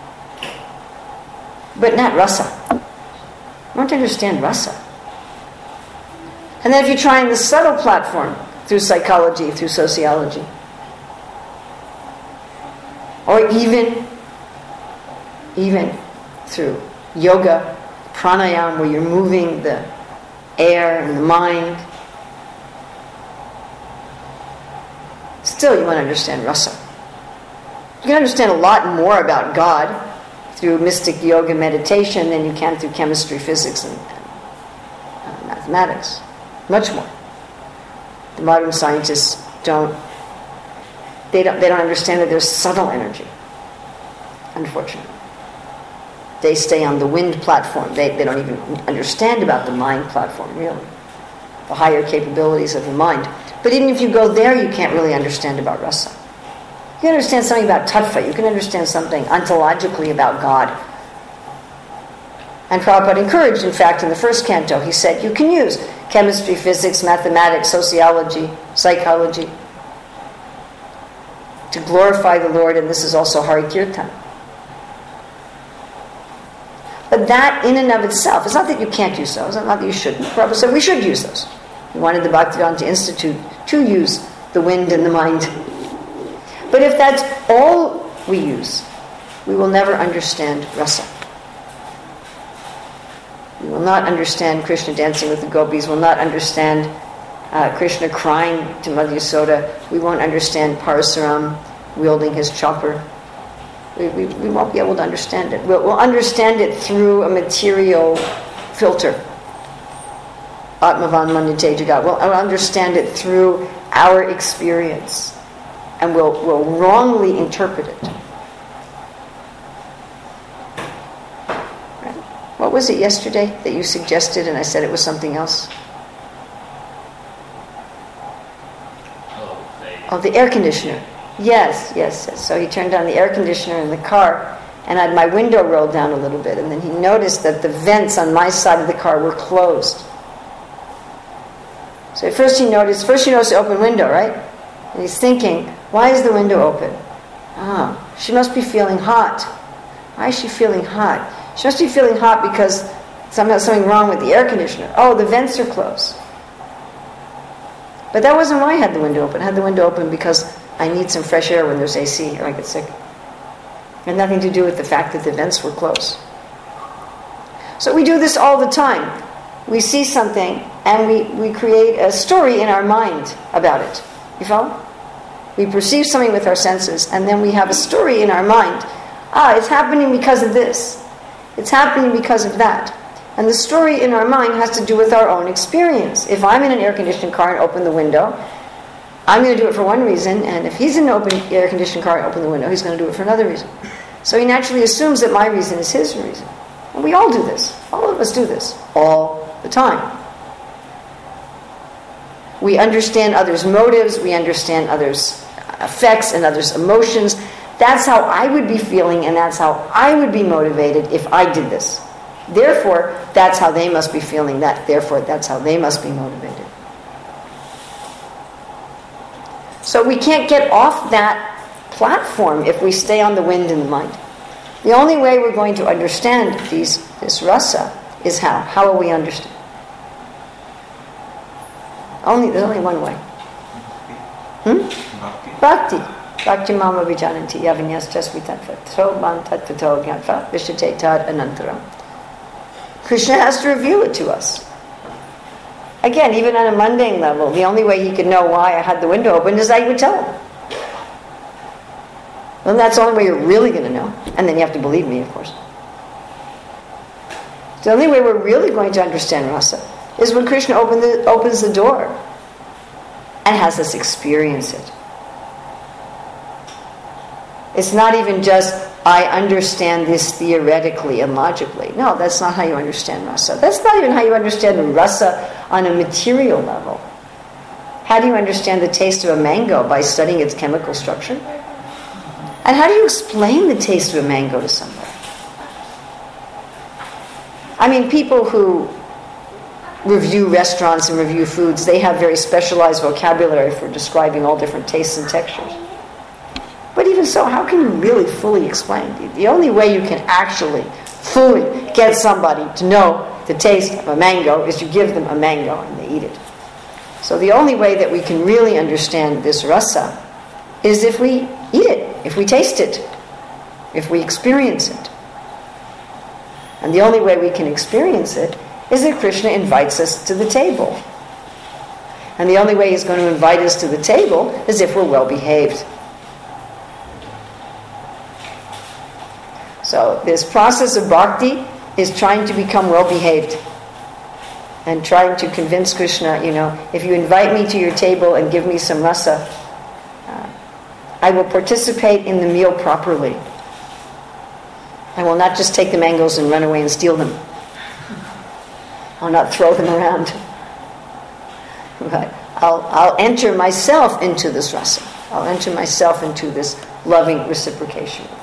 Speaker 1: But not rasa. You want to understand rasa. And then if you're trying the subtle platform, through psychology, through sociology, or even through yoga, pranayama, where you're moving the air and the mind, still you want to understand rasa. You can understand a lot more about God through mystic yoga meditation than you can through chemistry, physics, and mathematics. Much more. The modern scientists don't understand that there's subtle energy, unfortunately. They stay on the wind platform. They don't even understand about the mind platform, really. The higher capabilities of the mind. But even if you go there, you can't really understand about rasa. You can understand something about tattva. You can understand something ontologically about God. And Prabhupada encouraged, in fact, in the first canto, he said, you can use chemistry, physics, mathematics, sociology, psychology to glorify the Lord, and this is also Hari Kirtan. But that in and of itself, it's not that you can't use those, it's not that you shouldn't. Prabhupada said we should use those. He wanted the Bhaktivedanta Institute to use the wind and the mind. But if that's all we use, we will never understand rasa. We will not understand Krishna dancing with the gopis. We will not understand Krishna crying to Mother Yasoda. We won't understand Parasuram wielding his chopper. We won't be able to understand it. We'll understand it through a material filter. Atmavan Manyate Jagat. We'll understand it through our experience. And we'll wrongly interpret it. Right? What was it yesterday that you suggested and I said it was something else? Oh, the air conditioner. Yes. So he turned on the air conditioner in the car and I had my window rolled down a little bit, and then he noticed that the vents on my side of the car were closed. So at first he noticed the open window, right? And he's thinking, why is the window open? Oh, she must be feeling hot. Why is she feeling hot? She must be feeling hot because something wrong with the air conditioner. Oh, the vents are closed. But that wasn't why I had the window open. I had the window open because I need some fresh air when there's AC or I get sick. It had nothing to do with the fact that the vents were closed. So we do this all the time. We see something and we create a story in our mind about it. You follow? We perceive something with our senses and then we have a story in our mind. It's happening because of this. It's happening because of that. And the story in our mind has to do with our own experience. If I'm in an air-conditioned car and open the window, I'm going to do it for one reason, and if he's in an open air-conditioned car and open the window, he's going to do it for another reason. So he naturally assumes that my reason is his reason. And we all do this. All of us do this all the time. We understand others' motives, we understand others' effects and others' emotions. That's how I would be feeling, and that's how I would be motivated if I did this. Therefore, that's how they must be feeling that. Therefore, that's how they must be motivated. So we can't get off that platform if we stay on the wind in the mind. The only way we're going to understand this rasa is how. How will we understand? There's only one way. Bhakti. Bhakti mama vijananti yavinyascha svitatvat. So man tattvato gyatva vishate tad anantaram. Krishna has to reveal it to us. Again, even on a mundane level, the only way he could know why I had the window open is I would tell him. Well, that's the only way you're really going to know. And then you have to believe me, of course. The only way we're really going to understand rasa is when Krishna opens the door and has us experience it. It's not even just, I understand this theoretically and logically. No, that's not how you understand rasa. That's not even how you understand rasa on a material level. How do you understand the taste of a mango? By studying its chemical structure? And how do you explain the taste of a mango to somebody? I mean, people who review restaurants and review foods, they have very specialized vocabulary for describing all different tastes and textures. But even so, how can you really fully explain? The only way you can actually fully get somebody to know the taste of a mango is you give them a mango and they eat it. So the only way that we can really understand this rasa is if we eat it, if we taste it, if we experience it. And the only way we can experience it is that Krishna invites us to the table. And the only way he's going to invite us to the table is if we're well behaved. So this process of bhakti is trying to become well-behaved and trying to convince Krishna, if you invite me to your table and give me some rasa, I will participate in the meal properly. I will not just take the mangoes and run away and steal them. I'll not throw them around. But I'll enter myself into this rasa. I'll enter myself into this loving reciprocation with you.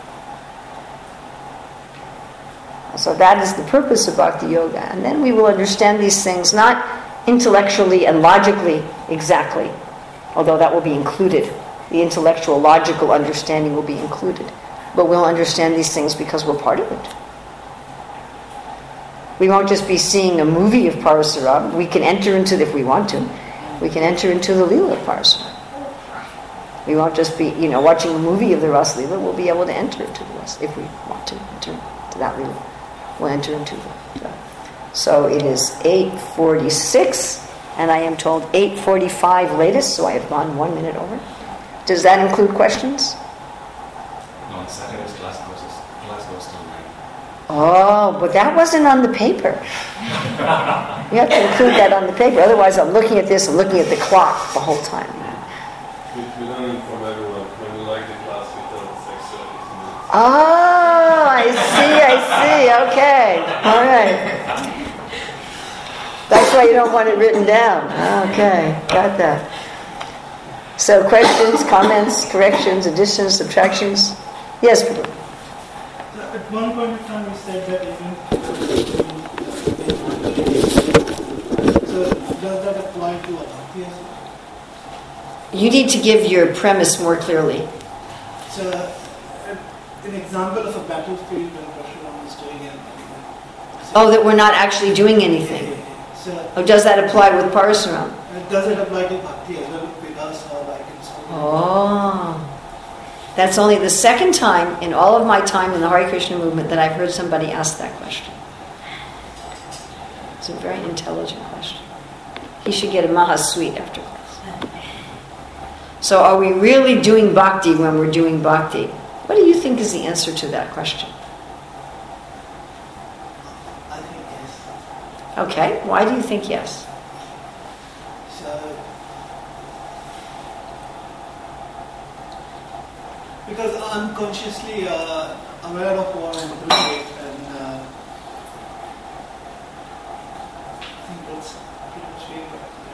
Speaker 1: So that is the purpose of Bhakti Yoga. And then we will understand these things not intellectually and logically exactly, although that will be included. The intellectual, logical understanding will be included. But we'll understand these things because we're part of it. We won't just be seeing a movie of Parasaram. We can enter into, if we want to, we can enter into the Leela of Parasaram. We won't just be, watching a movie of the Ras Leela. We'll be able to enter into the Ras if we want to enter into that Leela. We'll enter into that. So it is 8:46, and I am told 8:45 latest, so I have gone 1 minute over. Does that include questions?
Speaker 2: No, on Saturday's class goes till 9.
Speaker 1: Oh, but that wasn't on the paper. You have to include that on the paper. Otherwise, I'm looking at this and looking at the clock the whole time.
Speaker 3: We don't inform everyone. When we like the class, we tell the sex studies.
Speaker 1: Oh, I see. Okay. All right. That's why you don't want it written down. Okay, got that. So questions, comments, corrections, additions, subtractions? Yes, Prabhu.
Speaker 4: At one point in time you said that even so does that apply to Advaita as well?
Speaker 1: You need to give your premise more clearly.
Speaker 4: So an example of a battlefield when Parshuram is doing anything.
Speaker 1: Oh, that we're not actually doing anything.
Speaker 4: So
Speaker 1: Oh, does that apply with Parasaram?
Speaker 4: Does it apply to bhakti as well with us or like in some way?
Speaker 1: Oh. That's only the second time in all of my time in the Hare Krishna movement that I've heard somebody ask that question. It's a very intelligent question. He should get a Mahasweet after class. So are we really doing bhakti when we're doing bhakti? What do you think is the answer to that question?
Speaker 4: I think yes.
Speaker 1: Okay, why do you think yes?
Speaker 4: So, because I'm consciously aware of what I'm doing, and I think that's pretty much it.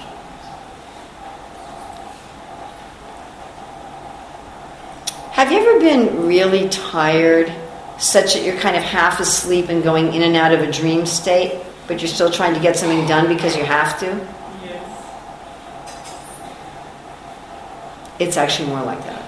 Speaker 1: Have you ever been really tired, such that you're kind of half asleep and going in and out of a dream state, but you're still trying to get something done because you have to?
Speaker 5: Yes.
Speaker 1: It's actually more like that.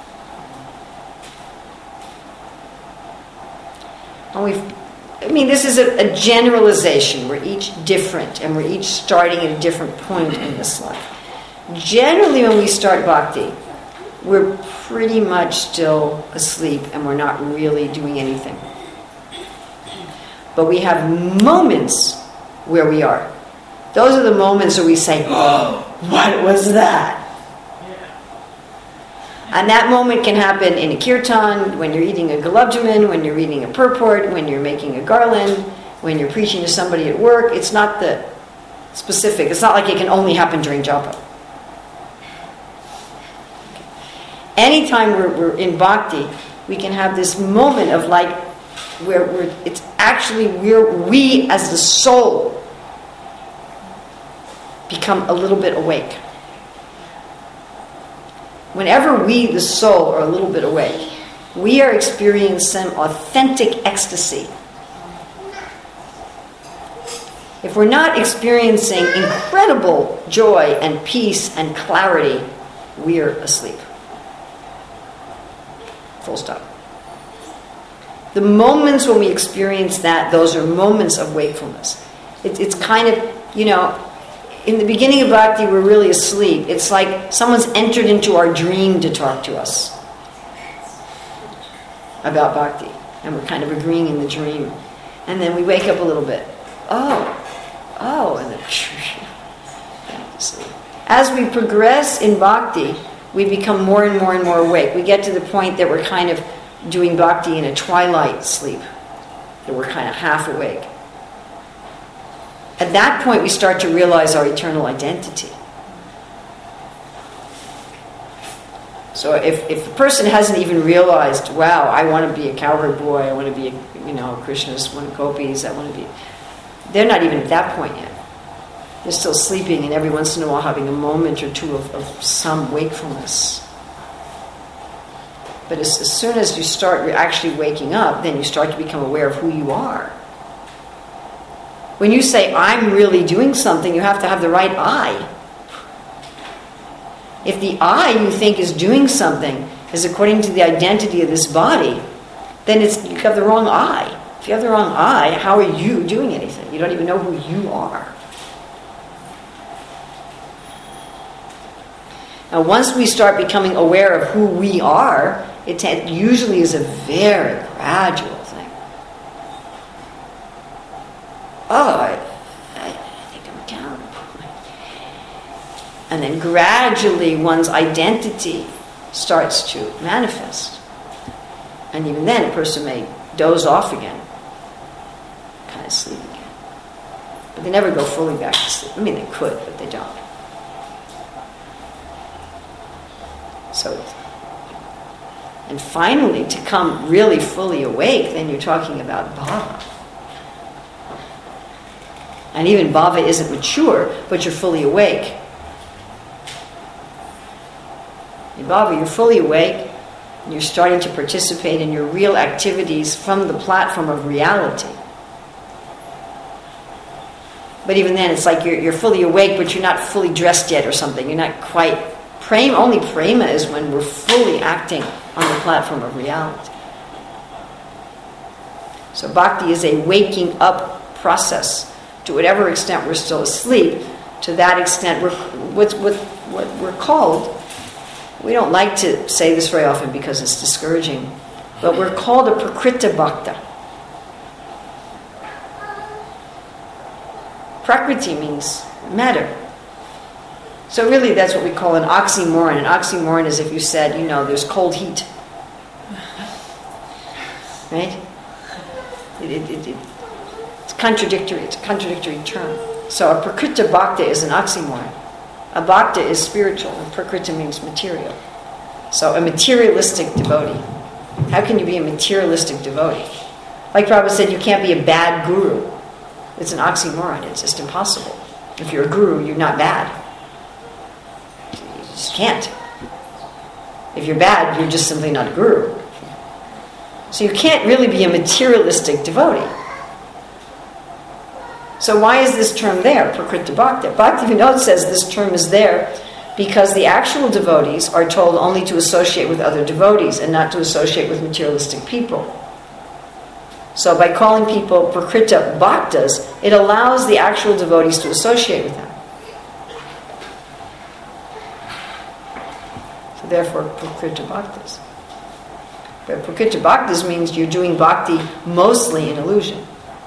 Speaker 1: And this is a generalization. We're each different, and we're each starting at a different point in this life. Generally, when we start bhakti, we're pretty much still asleep, and we're not really doing anything. But we have moments where we are. Those are the moments where we say, "Oh, what was that?" And that moment can happen in a kirtan, when you're eating a gulab jamun, when you're reading a purport, when you're making a garland, when you're preaching to somebody at work. It's not the specific. It's not like it can only happen during japa. Anytime we're in bhakti, we can have this moment of like, where it's actually we as the soul become a little bit awake. Whenever we, the soul, are a little bit awake, we are experiencing some authentic ecstasy. If we're not experiencing incredible joy and peace and clarity, we are asleep. Full stop. The moments when we experience that, those are moments of wakefulness. It's kind of, in the beginning of bhakti, we're really asleep. It's like someone's entered into our dream to talk to us about bhakti. And we're kind of agreeing in the dream. And then we wake up a little bit. Oh, and then back to sleep. As we progress in bhakti, we become more and more and more awake. We get to the point that we're kind of doing bhakti in a twilight sleep. That we're kind of half awake. At that point, we start to realize our eternal identity. So if the person hasn't even realized, wow, I want to be a cowherd boy, I want to be, Krishna's one of gopis, I want to be... They're not even at that point yet. They're still sleeping and every once in a while having a moment or two of some wakefulness. But as soon as you start actually waking up, then you start to become aware of who you are. When you say, I'm really doing something, you have to have the right I. If the I you think is doing something is according to the identity of this body, then you have the wrong I. If you have the wrong I, how are you doing anything? You don't even know who you are. Now, once we start becoming aware of who we are, it usually is a very gradual thing. I think I'm a coward. And then gradually one's identity starts to manifest. And even then a person may doze off again, kind of sleep again. But they never go fully back to sleep. They could, but they don't. And finally, to come really fully awake, then you're talking about bhava. And even bhava isn't mature, but you're fully awake. In bhava, you're fully awake, and you're starting to participate in your real activities from the platform of reality. But even then, it's like you're fully awake, but you're not fully dressed yet or something. You're not quite... Only prema is when we're fully acting on the platform of reality. So bhakti is a waking up process. To whatever extent we're still asleep, to that extent, what we're called, we don't like to say this very often because it's discouraging, but we're called a Prakriti Bhakta. Prakriti means matter. So really that's what we call an oxymoron. An oxymoron is if you said, there's cold heat. Right? It's contradictory. It's a contradictory term. So a Prakriti Bhakta is an oxymoron. A Bhakta is spiritual, and Prakriti means material. So a materialistic devotee. How can you be a materialistic devotee? Like Prabhupada said, you can't be a bad guru. It's an oxymoron. It's just impossible. If you're a guru, you're not bad. You just can't. If you're bad, you're just simply not a guru. So you can't really be a materialistic devotee. So why is this term there, Prakriti Bhakta? Bhaktivinoda says this term is there because the actual devotees are told only to associate with other devotees and not to associate with materialistic people. So by calling people Prakriti Bhaktas, it allows the actual devotees to associate with them. So therefore, Prakriti Bhaktas. But Prakriti Bhaktas means you're doing bhakti mostly in illusion.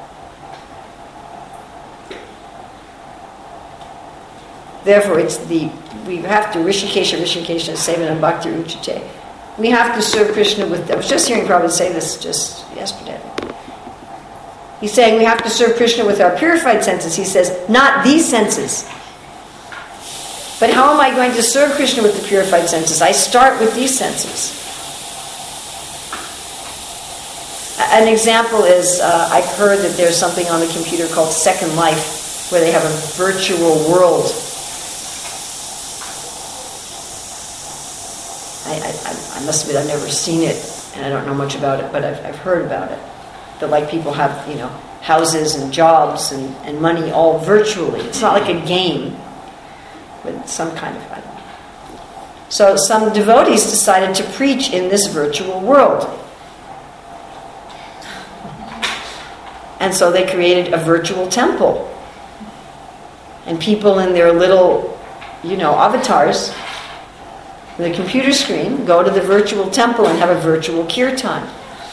Speaker 1: Therefore, we have to Rishikesha, Sevana Bhakti Ruchite. We have to serve Krishna with, I was just hearing Prabhupada say this just yesterday. He's saying we have to serve Krishna with our purified senses. He says, not these senses. But how am I going to serve Krishna with the purified senses? I start with these senses. An example is, I've heard that there's something on the computer called Second Life, where they have a virtual world. I must admit I've never seen it, and I don't know much about it, but I've heard about it. That like people have, houses and jobs and money all virtually. It's not like a game, but some kind of, I don't know. So some devotees decided to preach in this virtual world. And so they created a virtual temple. And people in their little, avatars, with a computer screen, go to the virtual temple and have a virtual kirtan.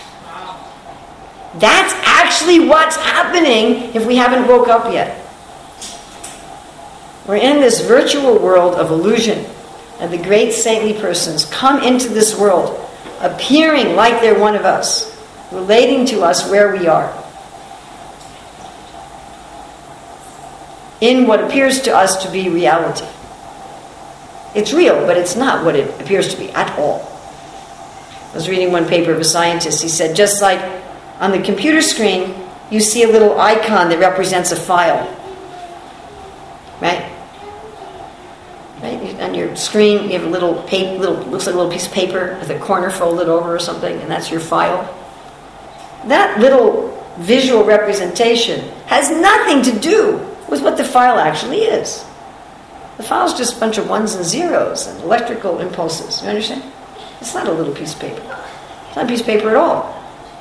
Speaker 1: That's actually what's happening if we haven't woke up yet. We're in this virtual world of illusion, and the great saintly persons come into this world, appearing like they're one of us, relating to us where we are, in what appears to us to be reality. It's real, but it's not what it appears to be at all. I was reading one paper of a scientist. He said, just like on the computer screen, you see a little icon that represents a file. Right? On your screen, you have a little looks like a little piece of paper with a corner folded over or something, and that's your file. That little visual representation has nothing to do with what the file actually is. The file is just a bunch of ones and zeros and electrical impulses. You understand? It's not a little piece of paper. It's not a piece of paper at all.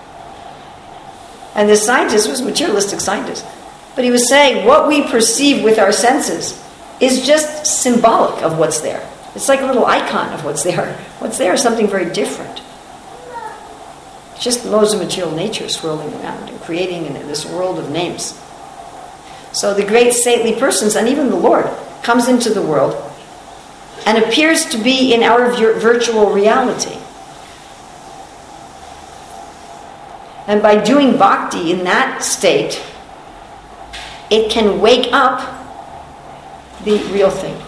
Speaker 1: And this scientist was a materialistic scientist. But he was saying what we perceive with our senses is just symbolic of what's there. It's like a little icon of what's there. What's there is something very different. It's just modes of material nature swirling around and creating in this world of names. So the great saintly persons, and even the Lord, comes into the world and appears to be in our virtual reality. And by doing bhakti in that state, it can wake up the real thing.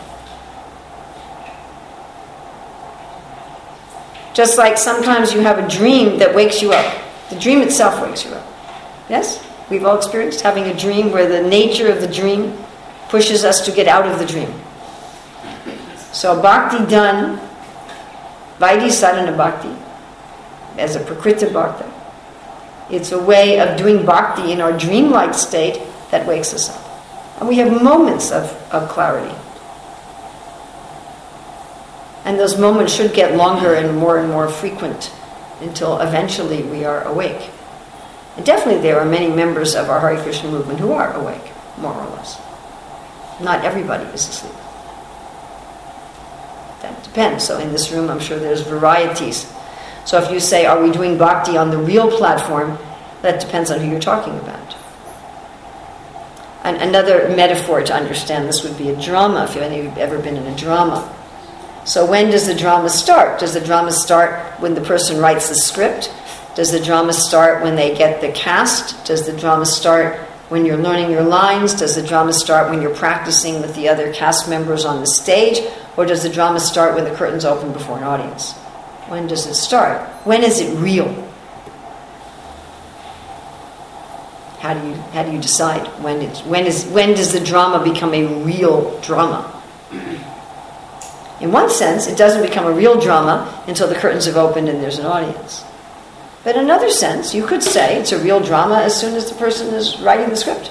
Speaker 1: Just like sometimes you have a dream that wakes you up. The dream itself wakes you up. Yes? We've all experienced having a dream where the nature of the dream pushes us to get out of the dream. So bhakti done, Vaidhi sadhana bhakti, as a Prakriti Bhakta, it's a way of doing bhakti in our dreamlike state that wakes us up. And we have moments of clarity. And those moments should get longer and more frequent until eventually we are awake. And definitely there are many members of our Hare Krishna movement who are awake, more or less. Not everybody is asleep. That depends. So in this room, I'm sure there's varieties. So if you say, are we doing bhakti on the real platform, that depends on who you're talking about. And another metaphor to understand this would be a drama, if any of you have ever been in a drama. So when does the drama start? Does the drama start when the person writes the script? Does the drama start when they get the cast? Does the drama start when you're learning your lines? Does the drama start when you're practicing with the other cast members on the stage? Or does the drama start when the curtains open before an audience? When does it start? When is it real? How do you decide when does the drama become a real drama? In one sense, it doesn't become a real drama until the curtains have opened and there's an audience. But in another sense, you could say it's a real drama as soon as the person is writing the script.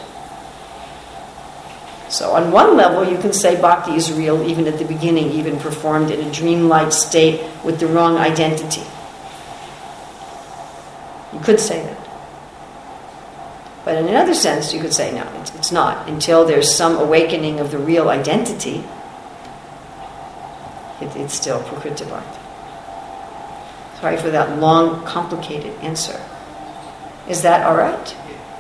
Speaker 1: So on one level, you can say bhakti is real even at the beginning, even performed in a dreamlike state with the wrong identity. You could say that. But in another sense, you could say, no, it's not. Until there's some awakening of the real identity, it's still Prakriti Bhakti. Sorry for that long, complicated answer. Is that all right?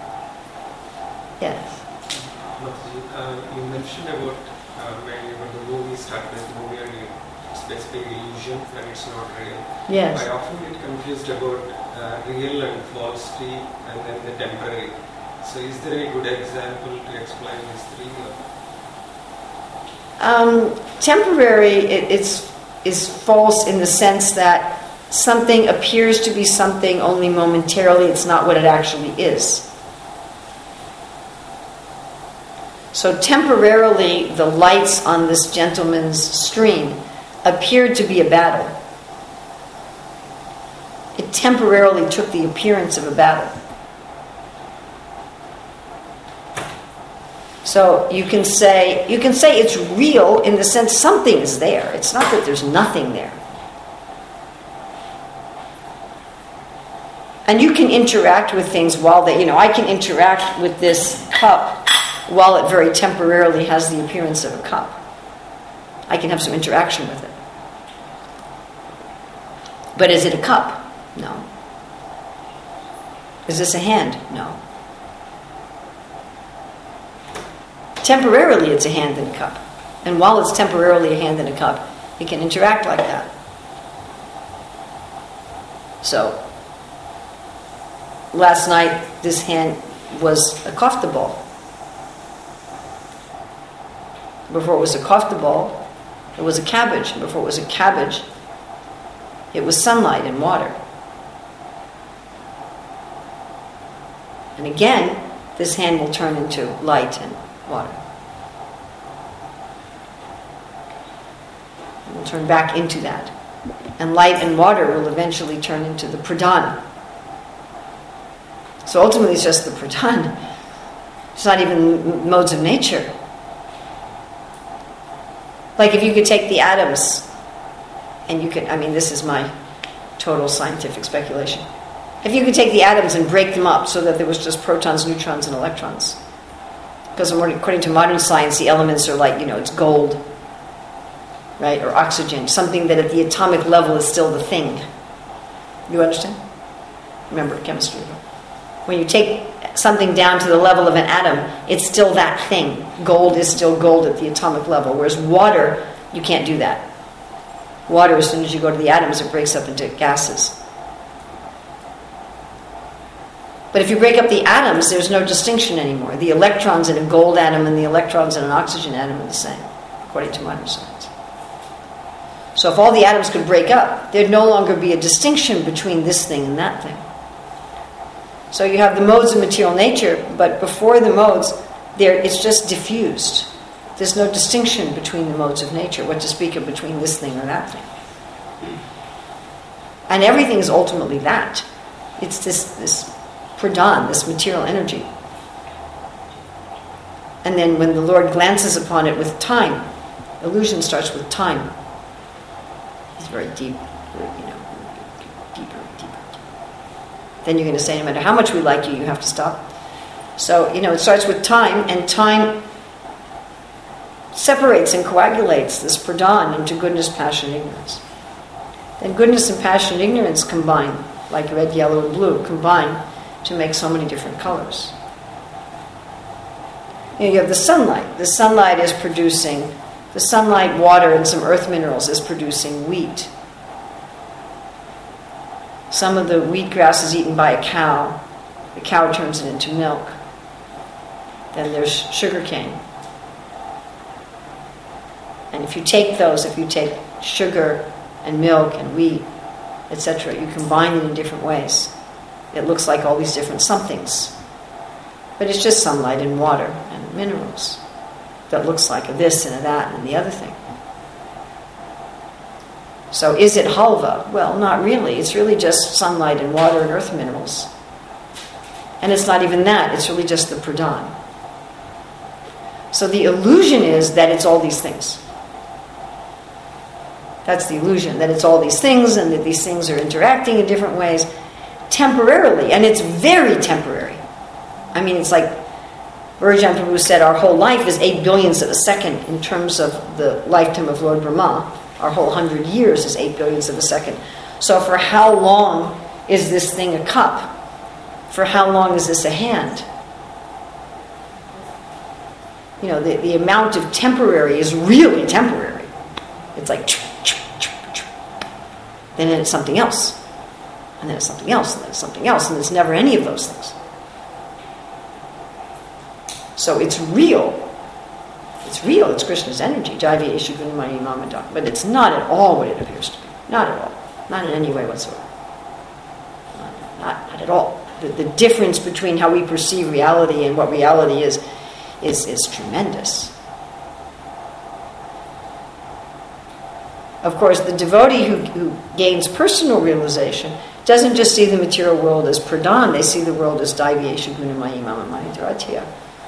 Speaker 1: Yes.
Speaker 5: You mentioned about when the movie started, the movie and it's basically illusion and it's not real.
Speaker 1: Yes.
Speaker 5: I often get confused about real and falsity and then the temporary. So is there a good example to explain these three?
Speaker 1: Temporary is false in the sense that something appears to be something only momentarily. It's not what it actually is. So temporarily, the lights on this gentleman's screen appeared to be a battle. It temporarily took the appearance of a battle. So you can say it's real in the sense something is there. It's not that there's nothing there. And you can interact with things while they, I can interact with this cup while it very temporarily has the appearance of a cup. I can have some interaction with it. But is it a cup? No. Is this a hand? No. Temporarily it's a hand in a cup. And while it's temporarily a hand in a cup, it can interact like that. So, last night this hand was a kofta ball. Before it was a kofta ball, it was a cabbage. Before it was a cabbage, it was sunlight and water. And again, this hand will turn into light and water. It will turn back into that. And light and water will eventually turn into the pradhan. So ultimately it's just the pradhan. It's not even modes of nature. Like if you could take the atoms and you could, this is my total scientific speculation. If you could take the atoms and break them up so that there was just protons, neutrons, and electrons. Because according to modern science, the elements are like, it's gold, right? Or oxygen. Something that at the atomic level is still the thing. You understand? Remember chemistry. When you take something down to the level of an atom, it's still that thing. Gold is still gold at the atomic level. Whereas water, you can't do that. Water, as soon as you go to the atoms, it breaks up into gases. But if you break up the atoms, there's no distinction anymore. The electrons in a gold atom and the electrons in an oxygen atom are the same, according to modern science. So if all the atoms could break up, there'd no longer be a distinction between this thing and that thing. So you have the modes of material nature, but before the modes, it's just diffused. There's no distinction between the modes of nature, what to speak of between this thing or that thing. And everything is ultimately that. It's this pradhan, this material energy. And then when the Lord glances upon it with time, illusion starts with time. It's very deep, deeper. Then you're going to say, no matter how much we like you, you have to stop. So, it starts with time, and time separates and coagulates this pradhan into goodness, passion, ignorance. Then goodness and passion and ignorance combine, like red, yellow, and blue, combine to make so many different colors. You have the sunlight. The sunlight is producing, the sunlight, water, and some earth minerals is producing wheat. Some of the wheatgrass is eaten by a cow. The cow turns it into milk. Then there's sugarcane. And if you take sugar and milk and wheat, etc., you combine it in different ways. It looks like all these different somethings. But it's just sunlight and water and minerals that looks like a this and a that and the other thing. So is it halva? Well, not really. It's really just sunlight and water and earth minerals. And it's not even that. It's really just the pradhan. So the illusion is that it's all these things. That's the illusion, that it's all these things and that these things are interacting in different ways temporarily. And it's very temporary. I mean, it's like Virajam Prabhu said, our whole life is 8 billionths of a second in terms of the lifetime of Lord Brahma. Our whole 100 years is 8 billionths of a second. So for how long is this thing a cup? For how long is this a hand? You know, the amount of temporary is really temporary. It's like, then it's something else. And then it's something else, and then it's something else, and it's never any of those things. So it's real. It's real. It's Krishna's energy. Jaiva Eshu Gunamani Mamada. But it's not at all what it appears to be. Not at all. Not in any way whatsoever. Not at all. The difference between how we perceive reality and what reality is tremendous. Of course, the devotee who gains personal realization doesn't just see the material world as pradhan, they see the world as Daivi Eshu Gunamani Mamamani Dharatya.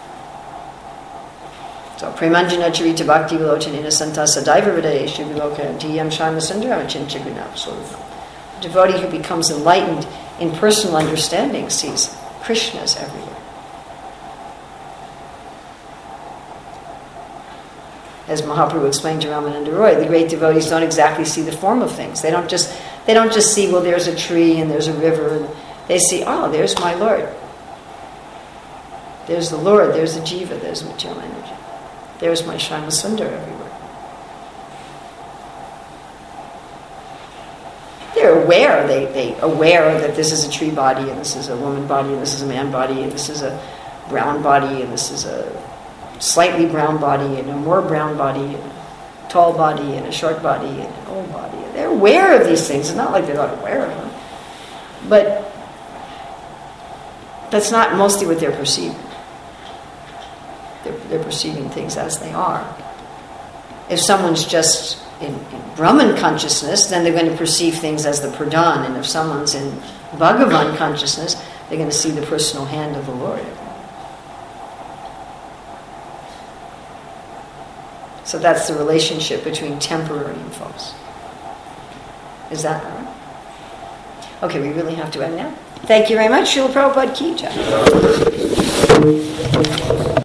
Speaker 1: So, Premanjana Charita Bhakti Vilochanina Santa Sadaiva Vidaya Eshu Viloka Diyam Shama Sundara Chincha Gunam. So, the devotee who becomes enlightened in personal understanding sees Krishnas everywhere. As Mahaprabhu explained to Ramananda Roy, the great devotees don't exactly see the form of things. They don't just see, well, there's a tree and there's a river. And they see, oh, there's my Lord. There's the Lord, there's the Jiva, there's material energy. There's my Shama Sundar everywhere. They're aware, they aware that this is a tree body, and this is a woman body, and this is a man body, and this is a brown body, and this is a slightly brown body, and a more brown body, and a tall body, and a short body, and an old body. They're aware of these things. It's not like they're not aware of them. But that's not mostly what they're perceiving. They're perceiving things as they are. If someone's just in Brahman consciousness, then they're going to perceive things as the pradhan. And if someone's in Bhagavan consciousness, they're going to see the personal hand of the Lord. So that's the relationship between temporary and false. Is that all right? Okay, we really have to end now. Thank you very much. Srila Prabhupada Ki Jai.